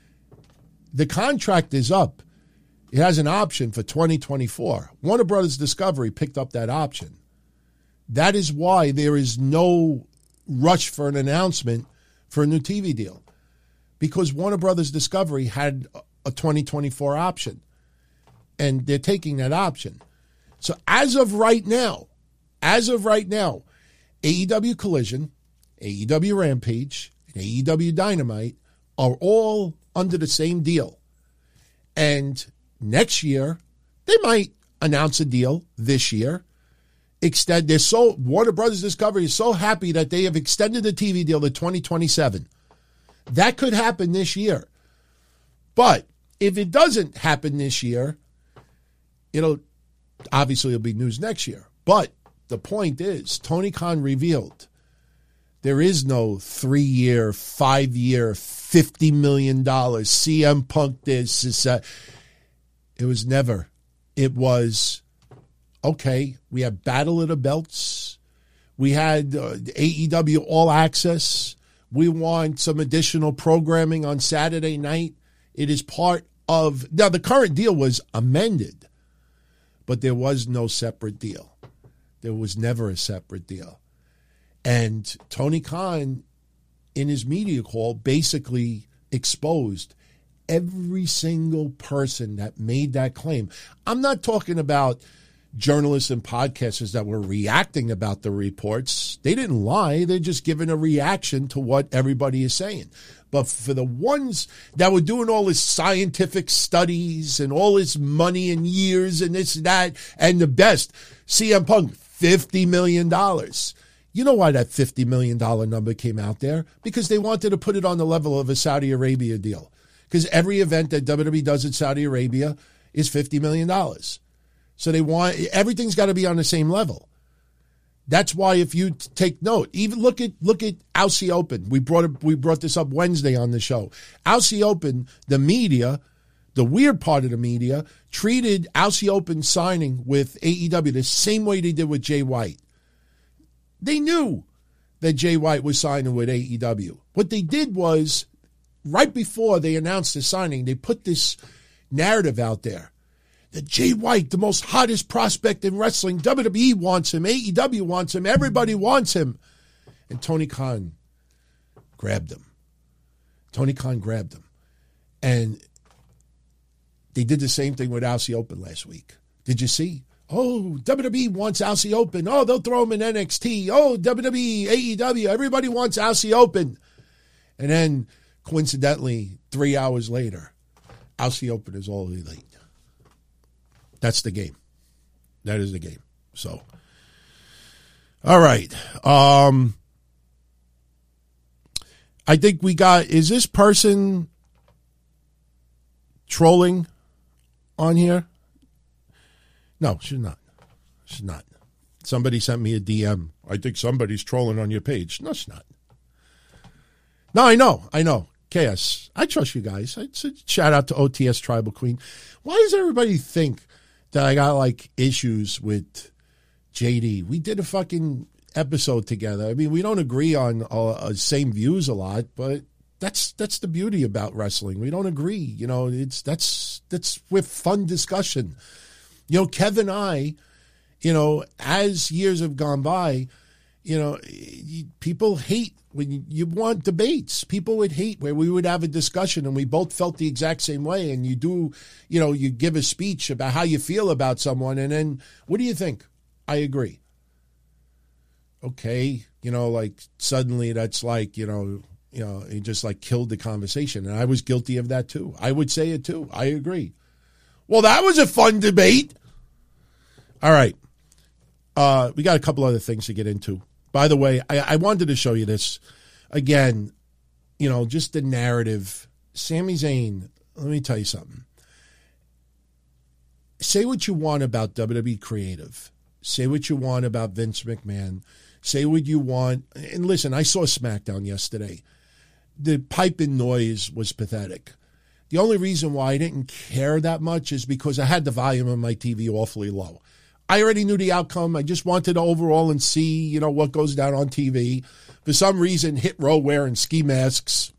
The contract is up. It has an option for twenty twenty-four. Warner Brothers Discovery picked up that option. That is why there is no rush for an announcement for a new T V deal, because Warner Brothers Discovery had a twenty twenty-four option, and they're taking that option. So as of right now, as of right now, A E W Collision, A E W Rampage, and A E W Dynamite are all under the same deal. And next year, they might announce a deal this year. Extend. They're so Warner Brothers Discovery is so happy that they have extended the T V deal to twenty twenty-seven. That could happen this year. But if it doesn't happen this year, it'll obviously it'll be news next year. But the point is, Tony Khan revealed there is no three-year, five-year, fifty million dollars C M Punk this. this uh, it was never. It was. Okay, we have Battle of the Belts. We had uh, A E W All Access. We want some additional programming on Saturday night. It is part of... Now, the current deal was amended, but there was no separate deal. There was never a separate deal. And Tony Khan, in his media call, basically exposed every single person that made that claim. I'm not talking about journalists and podcasters that were reacting about the reports. They didn't lie. They're just giving a reaction to what everybody is saying. But for the ones that were doing all this scientific studies and all this money and years and this and that, and the best, C M Punk, fifty million dollars. You know why that fifty million dollars number came out there? Because they wanted to put it on the level of a Saudi Arabia deal. Because every event that W W E does in Saudi Arabia is fifty million dollars. So they want, everything's got to be on the same level. That's why if you take note, even look at look at Aussie Open. We brought it, we brought this up Wednesday on the show. Aussie Open, the media, the weird part of the media, treated Aussie Open signing with A E W the same way they did with Jay White. They knew that Jay White was signing with A E W. What they did was, right before they announced the signing, they put this narrative out there that Jay White, the most hottest prospect in wrestling, W W E wants him, A E W wants him, everybody wants him. And Tony Khan grabbed him. Tony Khan grabbed him. And they did the same thing with Aussie Open last week. Did you see? Oh, W W E wants Aussie Open. Oh, they'll throw him in N X T. Oh, W W E, A E W, everybody wants Aussie Open. And then, coincidentally, three hours later, Aussie Open is all elite. That's the game. That is the game. So, all right. Um, I think we got, is this person trolling on here? No, she's not. She's not. Somebody sent me a D M. I think somebody's trolling on your page. No, it's not. No, I know. I know. K S, I trust you guys. It's a shout out to O T S Tribal Queen. Why does everybody think that I got like issues with J D? We did a fucking episode together. I mean, we don't agree on uh, uh, same views a lot, but that's that's the beauty about wrestling. We don't agree. You know, it's that's that's with fun discussion. You know, Kev and I, you know, as years have gone by, you know, people hate when you want debates. People would hate where we would have a discussion and we both felt the exact same way. And you do, you know, you give a speech about how you feel about someone. And then what do you think? I agree. Okay. You know, like suddenly that's like, you know, you know, it just like killed the conversation. And I was guilty of that too. I would say it too. I agree. Well, that was a fun debate. All right. Uh, we got a couple other things to get into. By the way, I, I wanted to show you this. Again, you know, just the narrative. Sami Zayn, let me tell you something. Say what you want about W W E Creative. Say what you want about Vince McMahon. Say what you want. And listen, I saw SmackDown yesterday. The piping noise was pathetic. The only reason why I didn't care that much is because I had the volume on my T V awfully low. I already knew the outcome. I just wanted to overall and see, you know, what goes down on T V. For some reason, Hit Row wearing ski masks.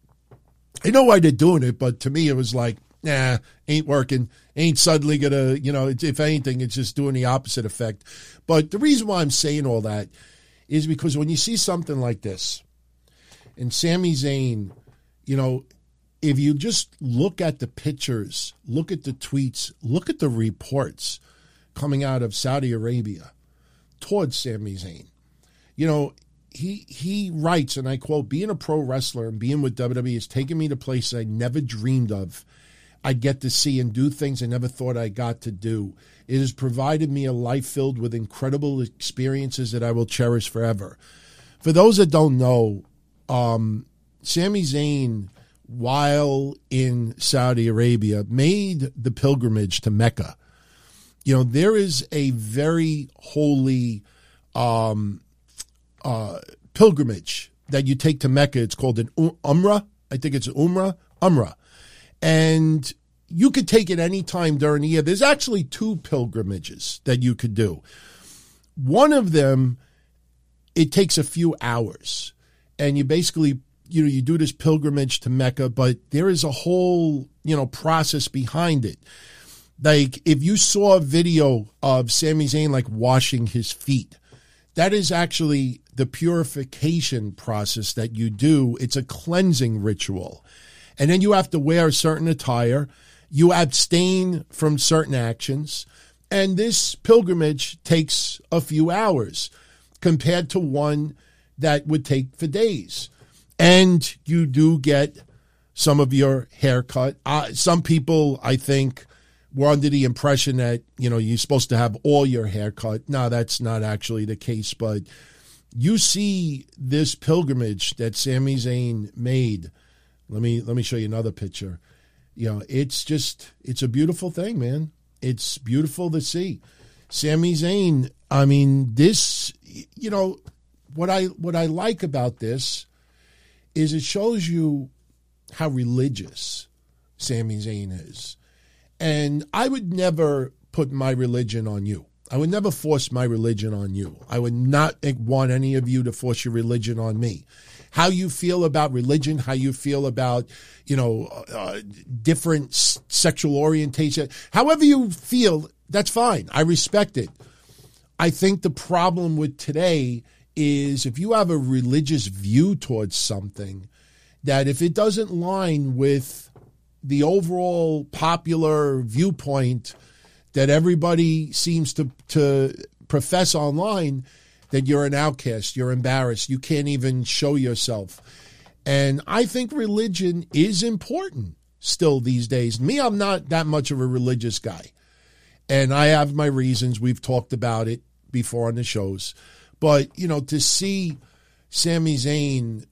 I know why they're doing it, but to me it was like, nah, ain't working. Ain't suddenly going to, you know, if anything, it's just doing the opposite effect. But the reason why I'm saying all that is because when you see something like this, and Sami Zayn, you know, if you just look at the pictures, look at the tweets, look at the reports coming out of Saudi Arabia towards Sami Zayn. You know, he he writes, and I quote, being a pro wrestler and being with W W E has taken me to places I never dreamed of I'd get to see and do things I never thought I got to do. It has provided me a life filled with incredible experiences that I will cherish forever. For those that don't know, um, Sami Zayn, while in Saudi Arabia, made the pilgrimage to Mecca. You know, there is a very holy um, uh, pilgrimage that you take to Mecca. It's called an Umrah. I think it's an Umrah. Umrah. And you could take it any time during the year. There's actually two pilgrimages that you could do. One of them, it takes a few hours. And you basically, you know, you do this pilgrimage to Mecca, but there is a whole, you know, process behind it. Like, if you saw a video of Sami Zayn, like, washing his feet, that is actually the purification process that you do. It's a cleansing ritual. And then you have to wear a certain attire. You abstain from certain actions. And this pilgrimage takes a few hours compared to one that would take for days. And you do get some of your hair cut. Uh, some people, I think, were under the impression that, you know, you're supposed to have all your hair cut. No, that's not actually the case. But you see this pilgrimage that Sami Zayn made. Let me let me show you another picture. You know, it's just, it's a beautiful thing, man. It's beautiful to see. Sami Zayn, I mean, this, you know, what I what I like about this is it shows you how religious Sami Zayn is. And I would never put my religion on you. I would never force my religion on you. I would not want any of you to force your religion on me. How you feel about religion, how you feel about, you know, uh, different s- sexual orientation, however you feel, that's fine. I respect it. I think the problem with today is if you have a religious view towards something, that if it doesn't line with the overall popular viewpoint that everybody seems to, to profess online, that you're an outcast, you're embarrassed, you can't even show yourself. And I think religion is important. still these days. Me, I'm not that much of a religious guy. And I have my reasons. We've talked about it before on the shows. But, you know, to see Sami Zayn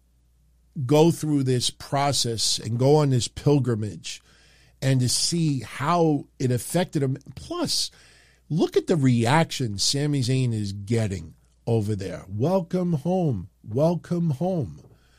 go through this process and go on this pilgrimage and to see how it affected him. Plus, look at the reaction Sami Zayn is getting over there. Welcome home. Welcome home.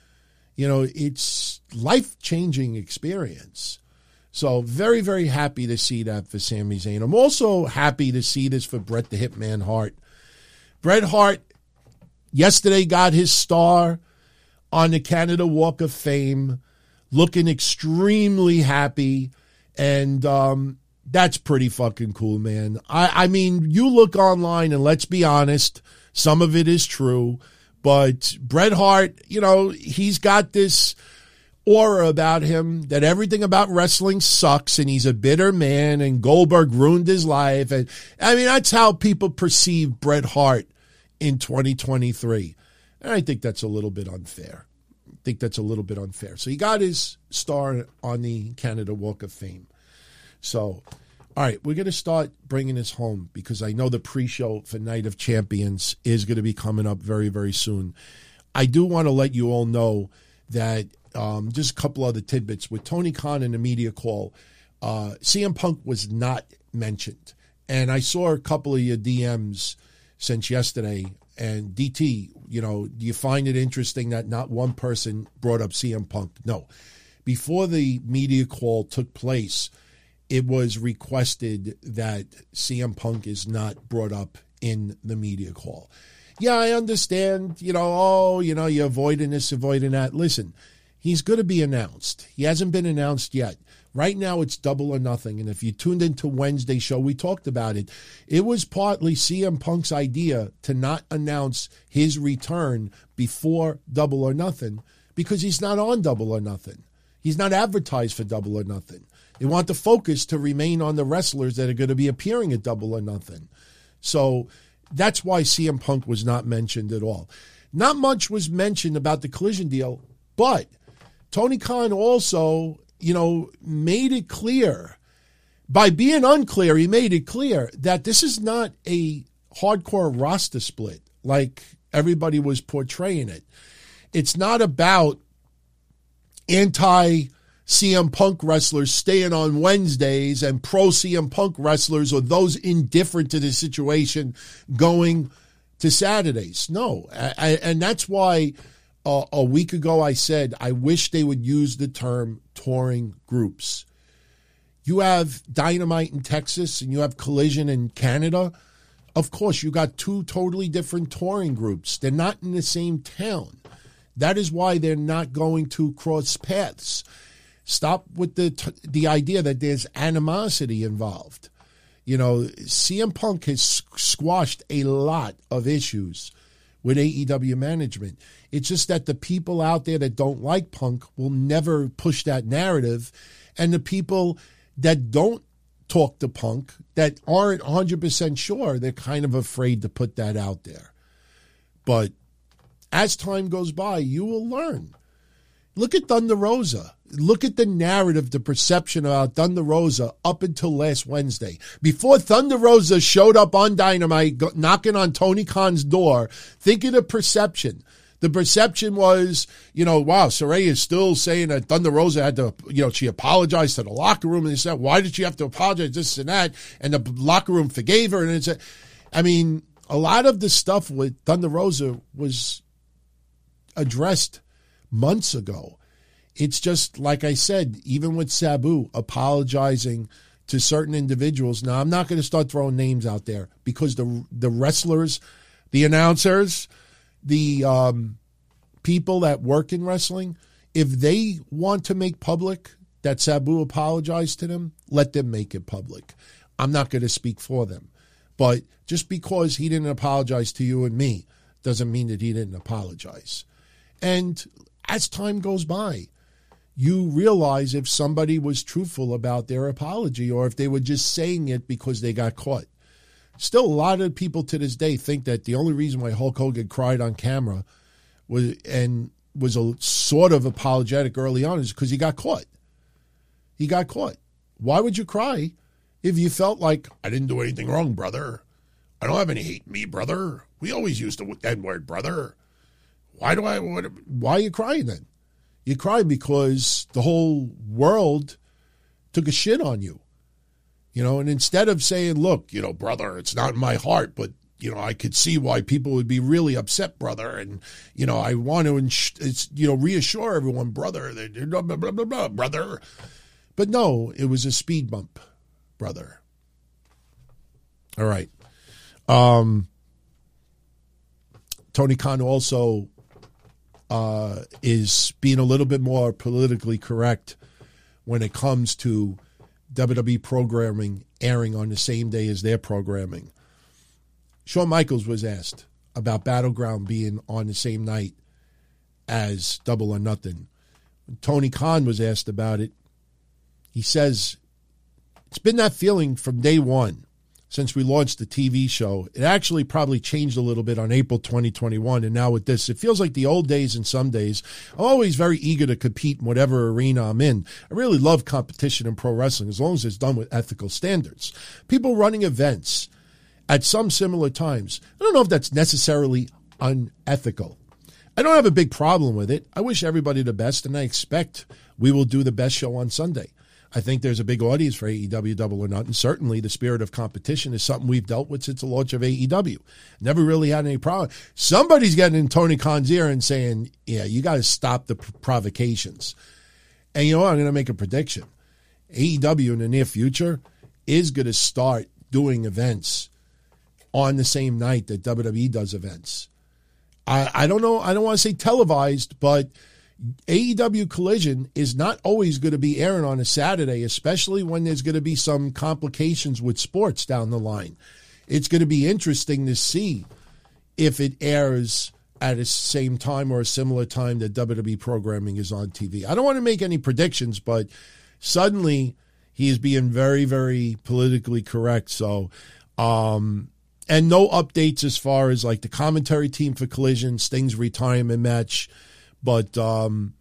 You know, it's life-changing experience. So very, very happy to see that for Sami Zayn. I'm also happy to see this for Bret the Hitman Hart. Bret Hart yesterday got his star on the Canada Walk of Fame, looking extremely happy, and um, that's pretty fucking cool, man. I, I mean, you look online, and let's be honest, some of it is true, but Bret Hart, you know, he's got this aura about him that everything about wrestling sucks, and he's a bitter man, and Goldberg ruined his life. And I mean, that's how people perceive Bret Hart in twenty twenty-three. And I think that's a little bit unfair. I think that's a little bit unfair. So he got his star on the Canada Walk of Fame. So, all right, we're going to start bringing this home because I know the pre-show for Night of Champions is going to be coming up very, very soon. I do want to let you all know that um, just a couple other tidbits. With Tony Khan in the media call, uh, C M Punk was not mentioned. And I saw a couple of your D Ms since yesterday. And D T, you know, do you find it interesting that not one person brought up C M Punk? No. Before the media call took place, it was requested that C M Punk is not brought up in the media call. Yeah, I understand, you know, oh, you know, you're avoiding this, avoiding that. Listen, he's going to be announced. He hasn't been announced yet. Right now, it's Double or Nothing. And if you tuned into Wednesday's show, we talked about it. It was partly C M Punk's idea to not announce his return before Double or Nothing because he's not on Double or Nothing. He's not advertised for Double or Nothing. They want the focus to remain on the wrestlers that are going to be appearing at Double or Nothing. So that's why C M Punk was not mentioned at all. Not much was mentioned about the Collision deal, but Tony Khan also, you know, made it clear. By being unclear, he made it clear that this is not a hardcore roster split like everybody was portraying it. It's not about anti-C M Punk wrestlers staying on Wednesdays and pro-C M Punk wrestlers or those indifferent to the situation going to Saturdays. No, I, and that's why uh, a week ago I said I wish they would use the term touring groups. You have Dynamite in Texas and you have Collision in Canada. Of course, you got two totally different touring groups. They're not in the same town. That is why they're not going to cross paths. Stop with the the idea that there's animosity involved. You know, C M Punk has squashed a lot of issues with A E W management. It's just that the people out there that don't like Punk will never push that narrative. And the people that don't talk to Punk, that aren't one hundred percent sure, they're kind of afraid to put that out there. But as time goes by, you will learn. Look at Thunder Rosa. Look at the narrative, the perception about Thunder Rosa up until last Wednesday. Before Thunder Rosa showed up on Dynamite, knocking on Tony Khan's door, think of the perception. The perception was, you know, wow, Saraya is still saying that Thunder Rosa had to, you know, she apologized to the locker room and they said, why did she have to apologize, this and that? And the locker room forgave her. And it's, I mean, a lot of the stuff with Thunder Rosa was addressed months ago. It's just, like I said, even with Sabu apologizing to certain individuals. Now, I'm not going to start throwing names out there because the the wrestlers, the announcers, the um, people that work in wrestling, if they want to make public that Sabu apologized to them, let them make it public. I'm not going to speak for them. But just because he didn't apologize to you and me doesn't mean that he didn't apologize. And as time goes by, you realize if somebody was truthful about their apology or if they were just saying it because they got caught. Still, a lot of people to this day think that the only reason why Hulk Hogan cried on camera was and was a sort of apologetic early on is because he got caught. he got caught. Why would you cry if you felt like, I didn't do anything wrong, brother? I don't have any hate in me, brother. We always use the N-word, brother. Why do I, what, why are you crying then? You cry because the whole world took a shit on you. You know, and instead of saying, look, you know, brother, it's not in my heart, but, you know, I could see why people would be really upset, brother. And, you know, I want to, it's, you know, reassure everyone, brother, blah, blah, blah, blah, blah, brother. But no, it was a speed bump, brother. All right. Um, Tony Khan also uh, is being a little bit more politically correct when it comes to W W E programming airing on the same day as their programming. Shawn Michaels was asked about Battleground being on the same night as Double or Nothing. When Tony Khan was asked about it, he says, it's been that feeling from day one since we launched the T V show. It actually probably changed a little bit on April twenty twenty-one, and now with this, it feels like the old days and some days. I'm always very eager to compete in whatever arena I'm in. I really love competition in pro wrestling as long as it's done with ethical standards. People running events at some similar times, I don't know if that's necessarily unethical. I don't have a big problem with it. I wish everybody the best, and I expect we will do the best show on Sunday. I think there's a big audience for A E W Double or Nothing. Certainly the spirit of competition is something we've dealt with since the launch of A E W. Never really had any problem. Somebody's getting in Tony Khan's ear and saying, yeah, you got to stop the provocations. And you know what? I'm going to make a prediction. A E W in the near future is going to start doing events on the same night that W W E does events. I, I don't know. I don't want to say televised, but A E W Collision is not always going to be airing on a Saturday, especially when there's going to be some complications with sports down the line. It's going to be interesting to see if it airs at the same time or a similar time that W W E programming is on T V. I don't want to make any predictions, but suddenly he is being very, very politically correct. So, um, and no updates as far as like the commentary team for Collision, Sting's retirement match. But um,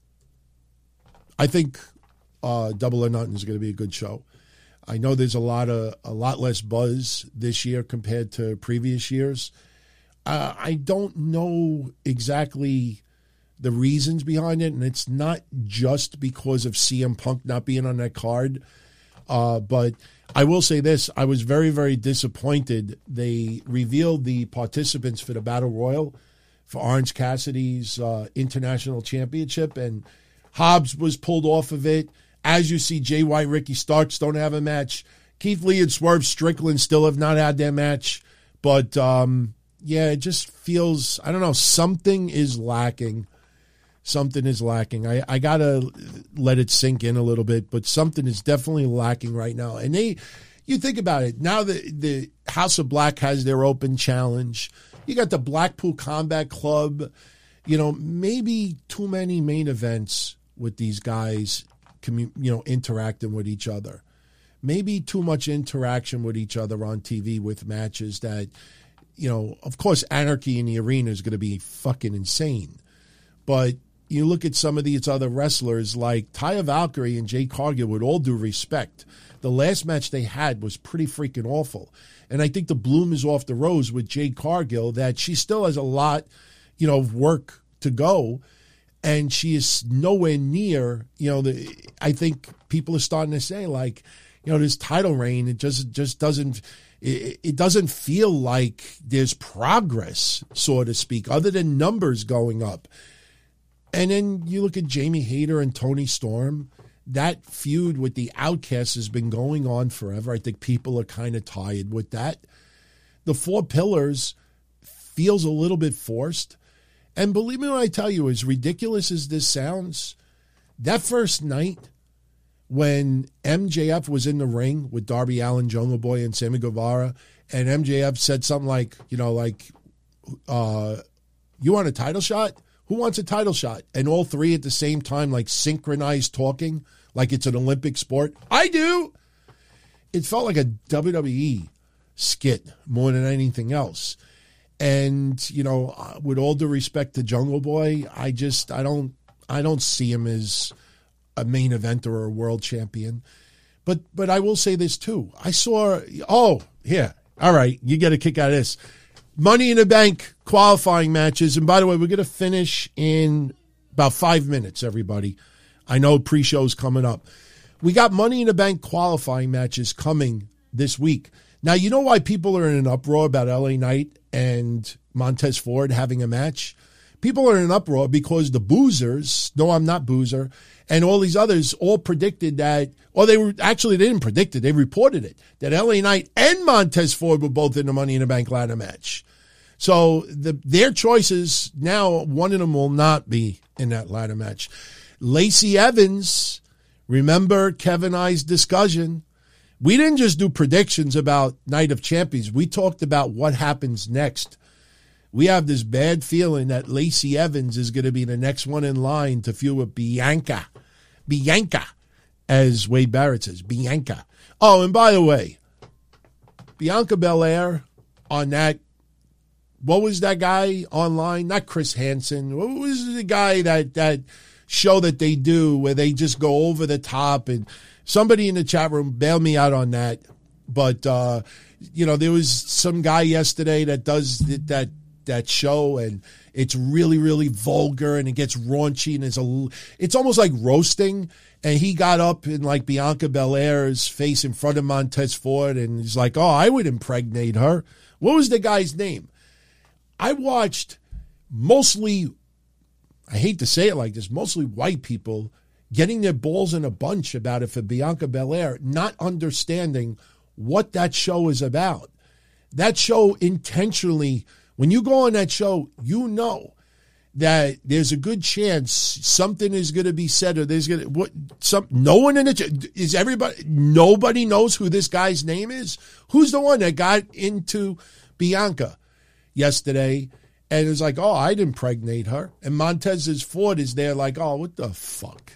I think uh, Double or Nothing is going to be a good show. I know there's a lot of a lot less buzz this year compared to previous years. Uh, I don't know exactly the reasons behind it, and it's not just because of C M Punk not being on that card. Uh, but I will say this. I was very, very disappointed. They revealed the participants for the Battle Royal for Orange Cassidy's uh, International Championship, and Hobbs was pulled off of it. As you see, Jay White, Ricky Starks don't have a match. Keith Lee and Swerve Strickland still have not had their match. But, um, yeah, it just feels, I don't know, something is lacking. Something is lacking. I, I got to let it sink in a little bit, but something is definitely lacking right now. And they, you think about it, now the, the House of Black has their open challenge. You got the Blackpool Combat Club. You know, maybe too many main events with these guys, commu- you know, interacting with each other. Maybe too much interaction with each other on T V with matches that, you know, of course, anarchy in the arena is going to be fucking insane. But you look at some of these other wrestlers like Taya Valkyrie and Jade Cargill, with all due respect, the last match they had was pretty freaking awful. And I think the bloom is off the rose with Jade Cargill, that she still has a lot, you know, of work to go. And she is nowhere near, you know, the, I think people are starting to say, like, you know, this title reign, it just, just doesn't, it, it doesn't feel like there's progress, so to speak, other than numbers going up. And then you look at Jamie Hayter and Tony Storm. That feud with the Outcasts has been going on forever. I think people are kind of tired with that. The Four Pillars feels a little bit forced. And believe me when I tell you, as ridiculous as this sounds, that first night when M J F was in the ring with Darby Allin, Jungle Boy, and Sammy Guevara, and M J F said something like, you know, like, uh, you want a title shot? Who wants a title shot? And all three at the same time, like synchronized talking, like it's an Olympic sport. I do. It felt like a W W E skit more than anything else. And, you know, with all due respect to Jungle Boy, I just, I don't, I don't see him as a main eventer or a world champion. But but I will say this too. I saw, oh, here, all right, you get a kick out of this. Money in the Bank qualifying matches. And by the way, we're going to finish in about five minutes, everybody. I know pre-show's coming up. We got Money in the Bank qualifying matches coming this week. Now, you know why people are in an uproar about L A Knight and Montez Ford having a match? People are in an uproar because the Boozers, no, I'm not Boozer, and all these others all predicted that, or they were, actually they didn't predict it, they reported it, that L A Knight and Montez Ford were both in the Money in the Bank ladder match. So the, their choices, now one of them will not be in that ladder match. Lacey Evans, remember Kevin and I's discussion? We didn't just do predictions about Night of Champions. We talked about what happens next. We have this bad feeling that Lacey Evans is going to be the next one in line to feud with Bianca. Bianca, as Wade Barrett says, Bianca. Oh, and by the way, Bianca Belair on that, what was that guy online? Not Chris Hansen. What was the guy that, that show that they do where they just go over the top? And somebody in the chat room bailed me out on that. But, uh, you know, there was some guy yesterday that does that, that show, and it's really, really vulgar, and it gets raunchy, and it's a, it's almost like roasting. And he got up in like Bianca Belair's face in front of Montez Ford, and he's like, "Oh, I would impregnate her." What was the guy's name? I watched mostly, I hate to say it like this, mostly white people getting their balls in a bunch about it for Bianca Belair, not understanding what that show is about. That show intentionally, when you go on that show, you know that there's a good chance something is going to be said, or there's going to, what, some, no one in it, is everybody, nobody knows who this guy's name is? Who's the one that got into Bianca yesterday and it was like, "Oh, I'd impregnate her." And Montez's Ford is there like, "Oh, what the fuck?"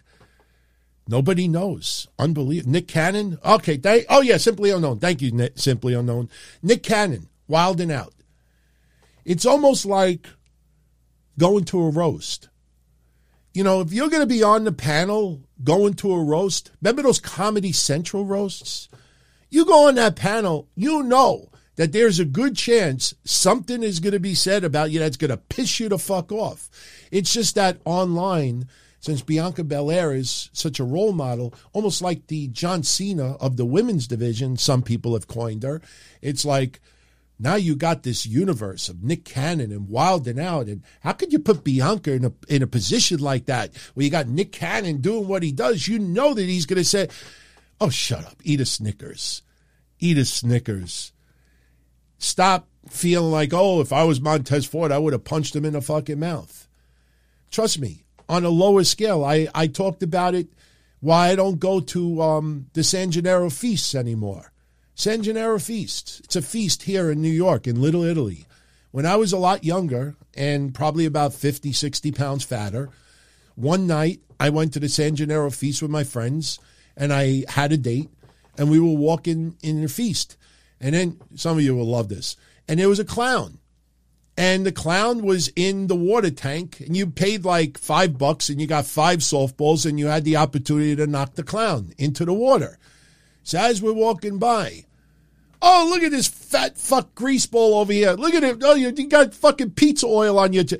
Nobody knows. Unbelievable. Nick Cannon? Okay. They, oh, yeah, Simply Unknown. Thank you, Nick, Simply Unknown. Nick Cannon, Wild and Out. It's almost like going to a roast. You know, if you're going to be on the panel going to a roast, remember those Comedy Central roasts? You go on that panel, you know that there's a good chance something is going to be said about you that's going to piss you the fuck off. It's just that online, since Bianca Belair is such a role model, almost like the John Cena of the women's division, some people have coined her, it's like, now you got this universe of Nick Cannon and Wild and Out. And how could you put Bianca in a in a position like that where you got Nick Cannon doing what he does? You know that he's going to say, "Oh, shut up. Eat a Snickers. Eat a Snickers." Stop feeling like, "Oh, if I was Montez Ford, I would have punched him in the fucking mouth." Trust me, on a lower scale, I, I talked about it, why I don't go to um, the San Gennaro feasts anymore. San Gennaro Feast. It's a feast here in New York, in Little Italy. When I was a lot younger and probably about fifty, sixty pounds fatter, one night I went to the San Gennaro Feast with my friends, and I had a date, and we were walking in the feast. And then, some of you will love this, and there was a clown. And the clown was in the water tank, and you paid like five bucks, and you got five softballs, and you had the opportunity to knock the clown into the water. So as we're walking by, "Oh, look at this fat fuck greaseball over here. Look at it. Oh, you got fucking pizza oil on your..." T-.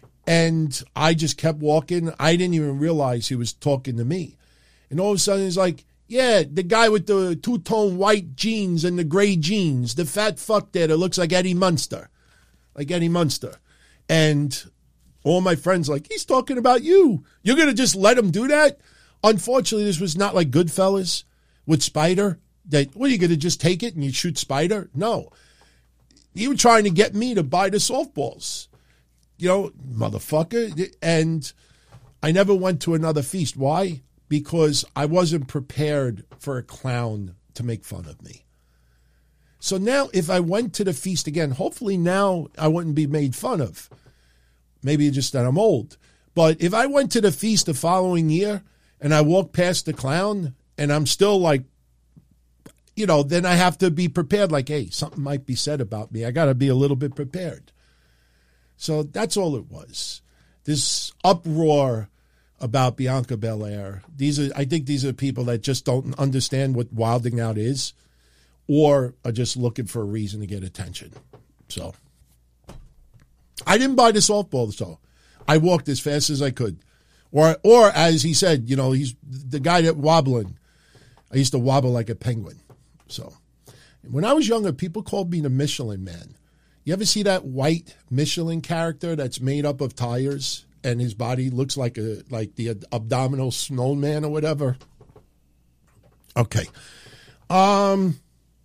And I just kept walking. I didn't even realize he was talking to me. And all of a sudden, he's like, "Yeah, the guy with the two-tone white jeans and the gray jeans, the fat fuck there that looks like Eddie Munster." Like Eddie Munster. And all my friends like, "He's talking about you. You're going to just let him do that?" Unfortunately, this was not like Goodfellas with Spider. That, what, are you going to just take it and you shoot Spider? No. He was trying to get me to buy the softballs. You know, motherfucker. And I never went to another feast. Why? Because I wasn't prepared for a clown to make fun of me. So now if I went to the feast again, hopefully now I wouldn't be made fun of. Maybe just that I'm old. But if I went to the feast the following year and I walked past the clown and I'm still like, you know, then I have to be prepared. Like, hey, something might be said about me. I got to be a little bit prepared. So that's all it was. This uproar about Bianca Belair. These are, I think these are people that just don't understand what wilding out is, or are just looking for a reason to get attention. So, I didn't buy the softball, so I walked as fast as I could. Or, or as he said, you know, he's the guy that wobbling. I used to wobble like a penguin. So, when I was younger, people called me the Michelin Man. You ever see that white Michelin character that's made up of tires and his body looks like a like the abdominal snowman or whatever? Okay. Um,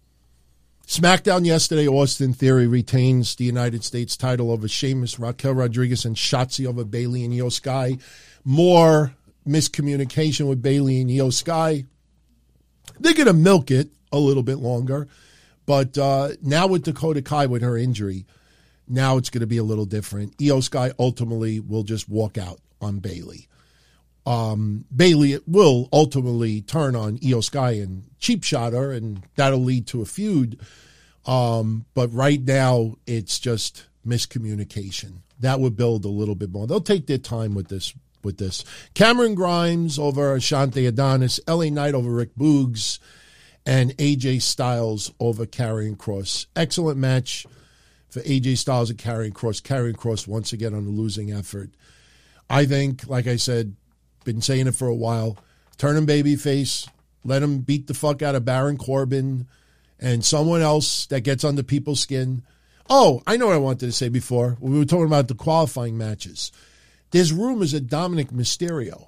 SmackDown yesterday, Austin Theory retains the United States title over Sheamus, Raquel Rodriguez, and Shotzi over Bayley and Io Sky. More miscommunication with Bayley and Io Sky. They're going to milk it a little bit longer. But uh, now with Dakota Kai with her injury, now it's going to be a little different. Io Sky ultimately will just walk out on Bayley. Um, Bayley will ultimately turn on Io Sky and cheap shot her, and that'll lead to a feud. Um, but right now, it's just miscommunication. That would build a little bit more. They'll take their time with this. With this, Cameron Grimes over Ashante Adonis, L A Knight over Rick Boogs, and A J Styles over Karrion Kross. Excellent match for A J Styles and Karrion Kross. Karrion Kross once again on a losing effort. I think, like I said, been saying it for a while, turn him babyface, let him beat the fuck out of Baron Corbin and someone else that gets under people's skin. Oh, I know what I wanted to say before. We were talking about the qualifying matches. There's rumors that Dominic Mysterio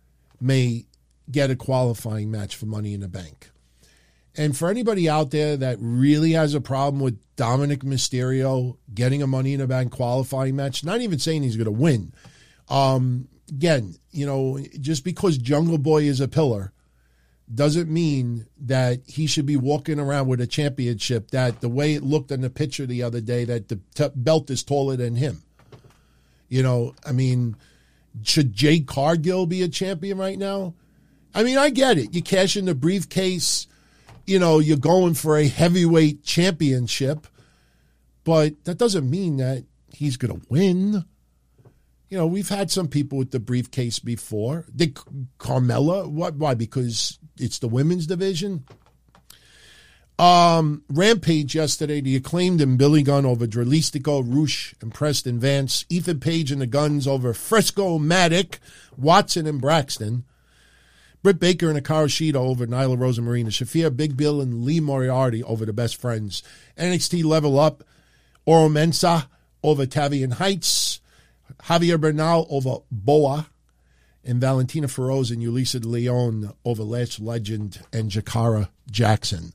may get a qualifying match for Money in the Bank. And for anybody out there that really has a problem with Dominic Mysterio getting a Money in the Bank qualifying match, not even saying he's going to win. Um, again, you know, just because Jungle Boy is a pillar doesn't mean that he should be walking around with a championship that the way it looked in the picture the other day, that the t- belt is taller than him. You know, I mean, should Jade Cargill be a champion right now? I mean, I get it. You cash in the briefcase, you know, you're going for a heavyweight championship, but that doesn't mean that he's going to win. You know, we've had some people with the briefcase before. Did Carmella? What? Why? Because it's the women's division? Um, Rampage yesterday, the Acclaimed and Billy Gunn over Dralistico, Roosh, and Preston Vance. Ethan Page and the Guns over Fresco, Matic, Watson, and Braxton. Britt Baker and Hikaru Shida over Nyla Rose and Marina Shafir. Big Bill and Lee Moriarty over the Best Friends. N X T Level Up, Oro Mensah over Tavian Heights. Javier Bernal over Boa. And Valentina Feroz and Yulisa De Leon over Lash Legend and Jakara Jackson.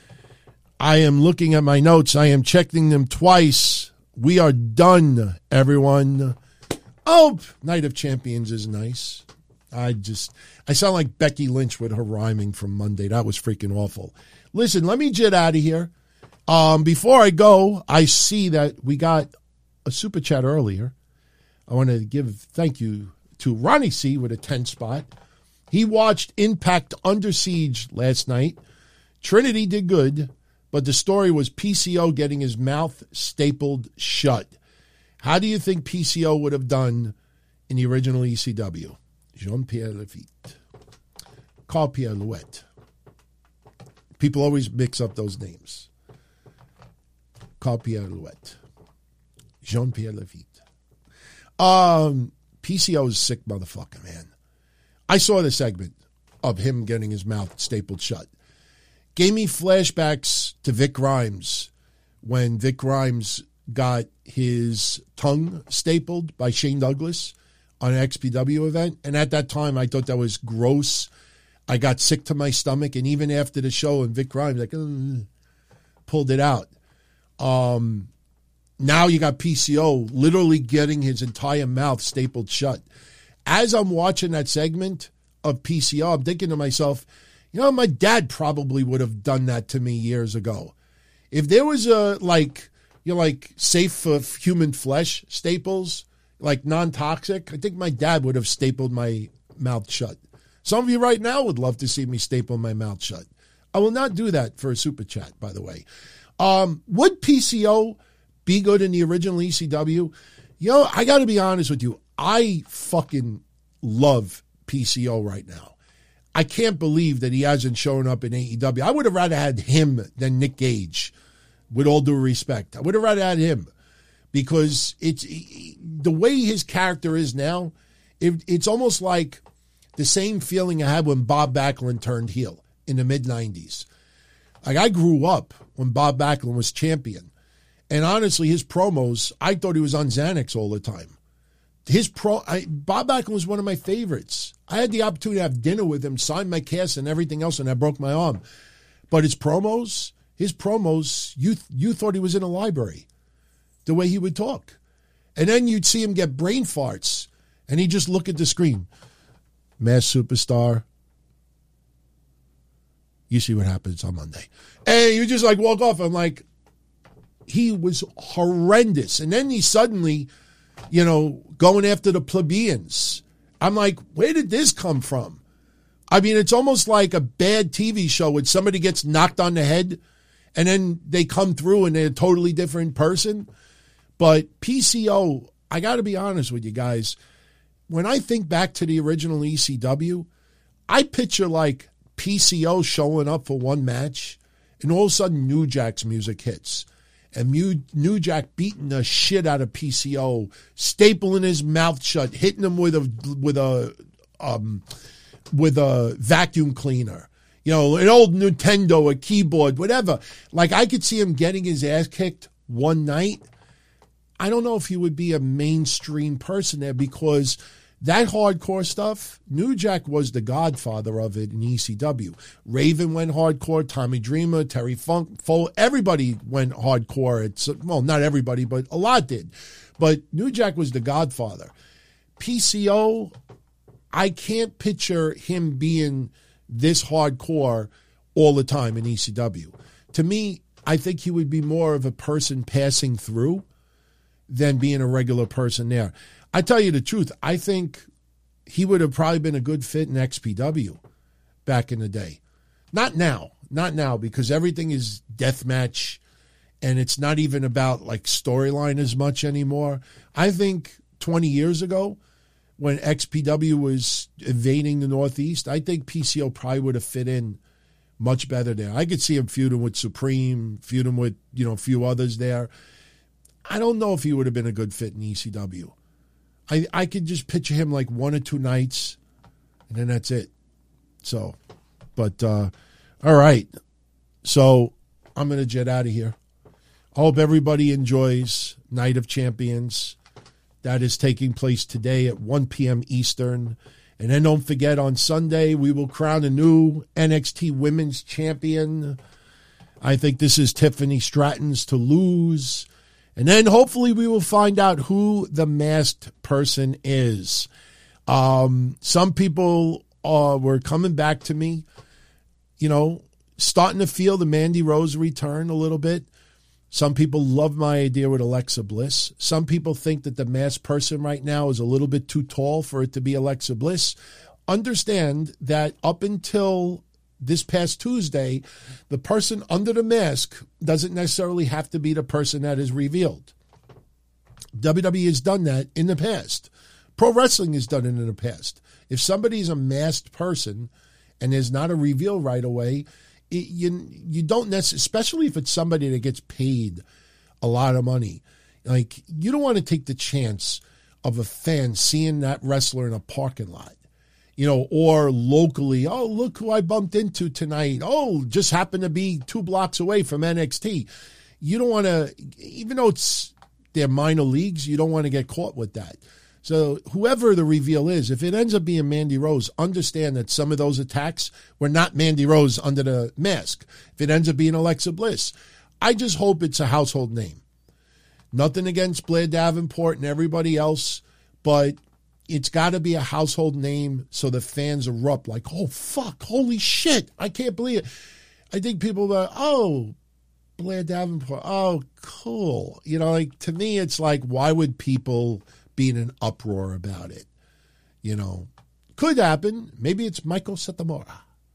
I am looking at my notes. I am checking them twice. We are done, everyone. Oh, Night of Champions is nice. I just, I sound like Becky Lynch with her rhyming from Monday. That was freaking awful. Listen, let me get out of here. Um, before I go, I see that we got a super chat earlier. I want to give thank you to Ronnie C with a ten spot. He watched Impact Under Siege last night. Trinity did good, but the story was P C O getting his mouth stapled shut. How do you think P C O would have done in the original E C W? Jean-Pierre Lafitte. Carl Pierre Louette. People always mix up those names. Carl Pierre Louette. Jean-Pierre Lafitte. Um, P C O is a sick motherfucker, man. I saw the segment of him getting his mouth stapled shut. Gave me flashbacks to Vic Grimes when Vic Grimes got his tongue stapled by Shane Douglas on an X P W event. And at that time, I thought that was gross. I got sick to my stomach. And even after the show, and Vic Grimes like, uh, pulled it out. Um, now you got P C O literally getting his entire mouth stapled shut. As I'm watching that segment of P C O, I'm thinking to myself, you know, my dad probably would have done that to me years ago. If there was a, like, you know, like safe for human flesh staples, like non-toxic, I think my dad would have stapled my mouth shut. Some of you right now would love to see me staple my mouth shut. I will not do that for a super chat, by the way. Um, would P C O be good in the original E C W? You know, I got to be honest with you. I fucking love P C O right now. I can't believe that he hasn't shown up in A E W. I would have rather had him than Nick Gage, with all due respect. I would have rather had him because it's the way his character is now, it, it's almost like the same feeling I had when Bob Backlund turned heel in the mid nineties. Like, I grew up when Bob Backlund was champion. And honestly, his promos, I thought he was on Xanax all the time. His pro, I, Bob Backlund was one of my favorites. I had the opportunity to have dinner with him, sign my cast and everything else, and I broke my arm. But his promos, his promos, you you thought he was in a library, the way he would talk. And then you'd see him get brain farts, and he'd just look at the screen. Masked Superstar. You see what happens on Monday. And you just like walk off. I'm like, he was horrendous. And then he suddenly, you know, going after the plebeians. I'm like, where did this come from? I mean, it's almost like a bad T V show when somebody gets knocked on the head and then they come through and they're a totally different person. But P C O, I got to be honest with you guys. When I think back to the original E C W, I picture like P C O showing up for one match and all of a sudden New Jack's music hits. And New, New Jack beating the shit out of P C O, stapling his mouth shut, hitting him with a with a um, with a vacuum cleaner, you know, an old Nintendo, a keyboard, whatever. Like, I could see him getting his ass kicked one night. I don't know if he would be a mainstream person there because that hardcore stuff, New Jack was the godfather of it in E C W. Raven went hardcore, Tommy Dreamer, Terry Funk, Fo, everybody went hardcore. It's, well, not everybody, but a lot did. But New Jack was the godfather. P C O, I can't picture him being this hardcore all the time in E C W. To me, I think he would be more of a person passing through than being a regular person there. I tell you the truth, I think he would have probably been a good fit in X P W back in the day. Not now. Not now, because everything is deathmatch, and it's not even about like storyline as much anymore. I think twenty years ago, when X P W was invading the Northeast, I think P C O probably would have fit in much better there. I could see him feuding with Supreme, feuding with, you know, a few others there. I don't know if he would have been a good fit in E C W. I, I could just picture him like one or two nights, and then that's it. So, but, uh, all right. So, I'm going to jet out of here. I hope everybody enjoys Night of Champions. That is taking place today at one p.m. Eastern. And then don't forget, on Sunday, we will crown a new N X T Women's Champion. I think this is Tiffany Stratton's to lose. And then hopefully we will find out who the masked person is. Um, some people uh, were coming back to me, you know, starting to feel the Mandy Rose return a little bit. Some people love my idea with Alexa Bliss. Some people think that the masked person right now is a little bit too tall for it to be Alexa Bliss. Understand that up until this past Tuesday, the person under the mask doesn't necessarily have to be the person that is revealed. W W E has done that in the past. Pro wrestling has done it in the past. If somebody is a masked person and there's not a reveal right away, it, you you don't necessarily, especially if it's somebody that gets paid a lot of money. Like, you don't want to take the chance of a fan seeing that wrestler in a parking lot. You know, or locally, oh, look who I bumped into tonight. Oh, just happened to be two blocks away from N X T. You don't want to, even though it's their minor leagues, you don't want to get caught with that. So whoever the reveal is, if it ends up being Mandy Rose, understand that some of those attacks were not Mandy Rose under the mask. If it ends up being Alexa Bliss, I just hope it's a household name. Nothing against Blair Davenport and everybody else, but it's got to be a household name so the fans erupt like, oh, fuck, holy shit, I can't believe it. I think people are, oh, Blair Davenport, oh, cool. You know, like, to me, it's like, why would people be in an uproar about it? You know, could happen. Maybe it's Michael Satamura.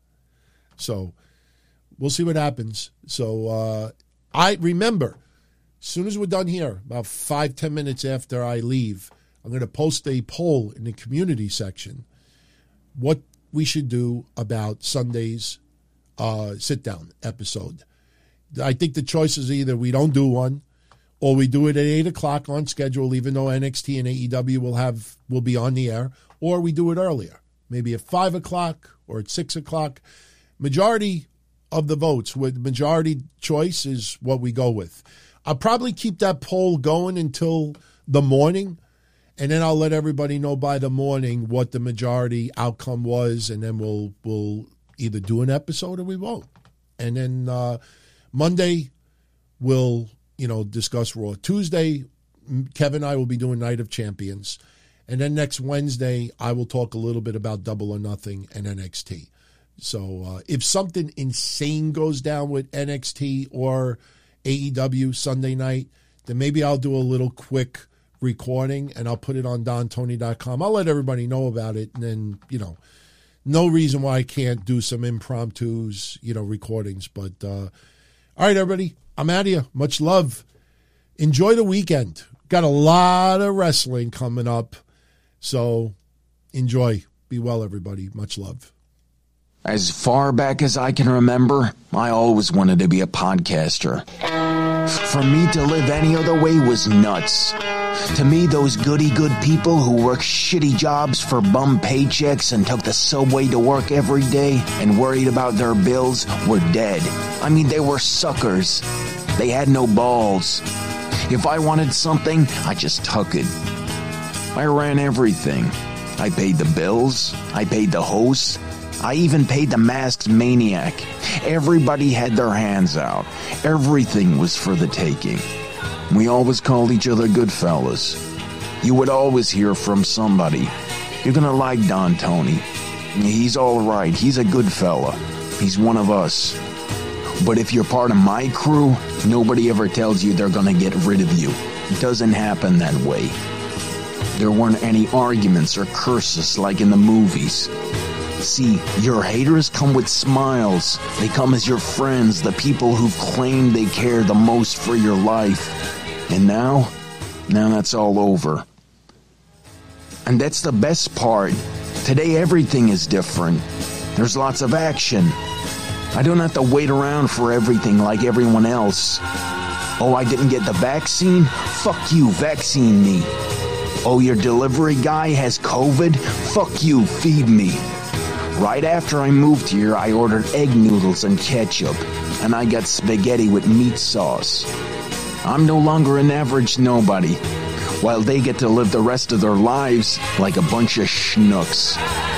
So we'll see what happens. So uh, I remember, as soon as we're done here, about five, ten minutes after I leave, I'm going to post a poll in the community section what we should do about Sunday's uh, sit-down episode. I think the choice is either we don't do one or we do it at eight o'clock on schedule, even though N X T and A E W will have will be on the air, or we do it earlier, maybe at five o'clock or at six o'clock. Majority of the votes, with majority choice is what we go with. I'll probably keep that poll going until the morning, and then I'll let everybody know by the morning what the majority outcome was, and then we'll we'll either do an episode or we won't. And then uh, Monday we'll you know discuss Raw. Tuesday, Kevin and I will be doing Night of Champions, and then next Wednesday I will talk a little bit about Double or Nothing and N X T. So uh, if something insane goes down with N X T or A E W Sunday night, then maybe I'll do a little quick recording and I'll put it on Don Tony dot com. I'll let everybody know about it, and then, you know, no reason why I can't do some impromptus, you know, recordings. But, uh, all right, everybody, I'm out of here. Much love. Enjoy the weekend. Got a lot of wrestling coming up, so enjoy. Be well, everybody. Much love. As far back as I can remember, I always wanted to be a podcaster. For me to live any other way was nuts. To me, those goody-good people who worked shitty jobs for bum paychecks and took the subway to work every day and worried about their bills were dead. I mean, they were suckers. They had no balls. If I wanted something, I just took it. I ran everything. I paid the bills. I paid the hosts. I even paid the masked maniac. Everybody had their hands out. Everything was for the taking. We always called each other good fellas. You would always hear from somebody. You're gonna like Don Tony. He's all right. He's a good fella. He's one of us. But if you're part of my crew, nobody ever tells you they're gonna get rid of you. It doesn't happen that way. There weren't any arguments or curses like in the movies. See, your haters come with smiles. They come as your friends, the people who've claimed they care the most for your life. And now, now that's all over. And that's the best part. Today everything is different. There's lots of action. I don't have to wait around for everything like everyone else. Oh, I didn't get the vaccine? Fuck you, vaccine me. Oh, your delivery guy has COVID? Fuck you, feed me. Right after I moved here, I ordered egg noodles and ketchup, and I got spaghetti with meat sauce. I'm no longer an average nobody, while they get to live the rest of their lives like a bunch of schnooks.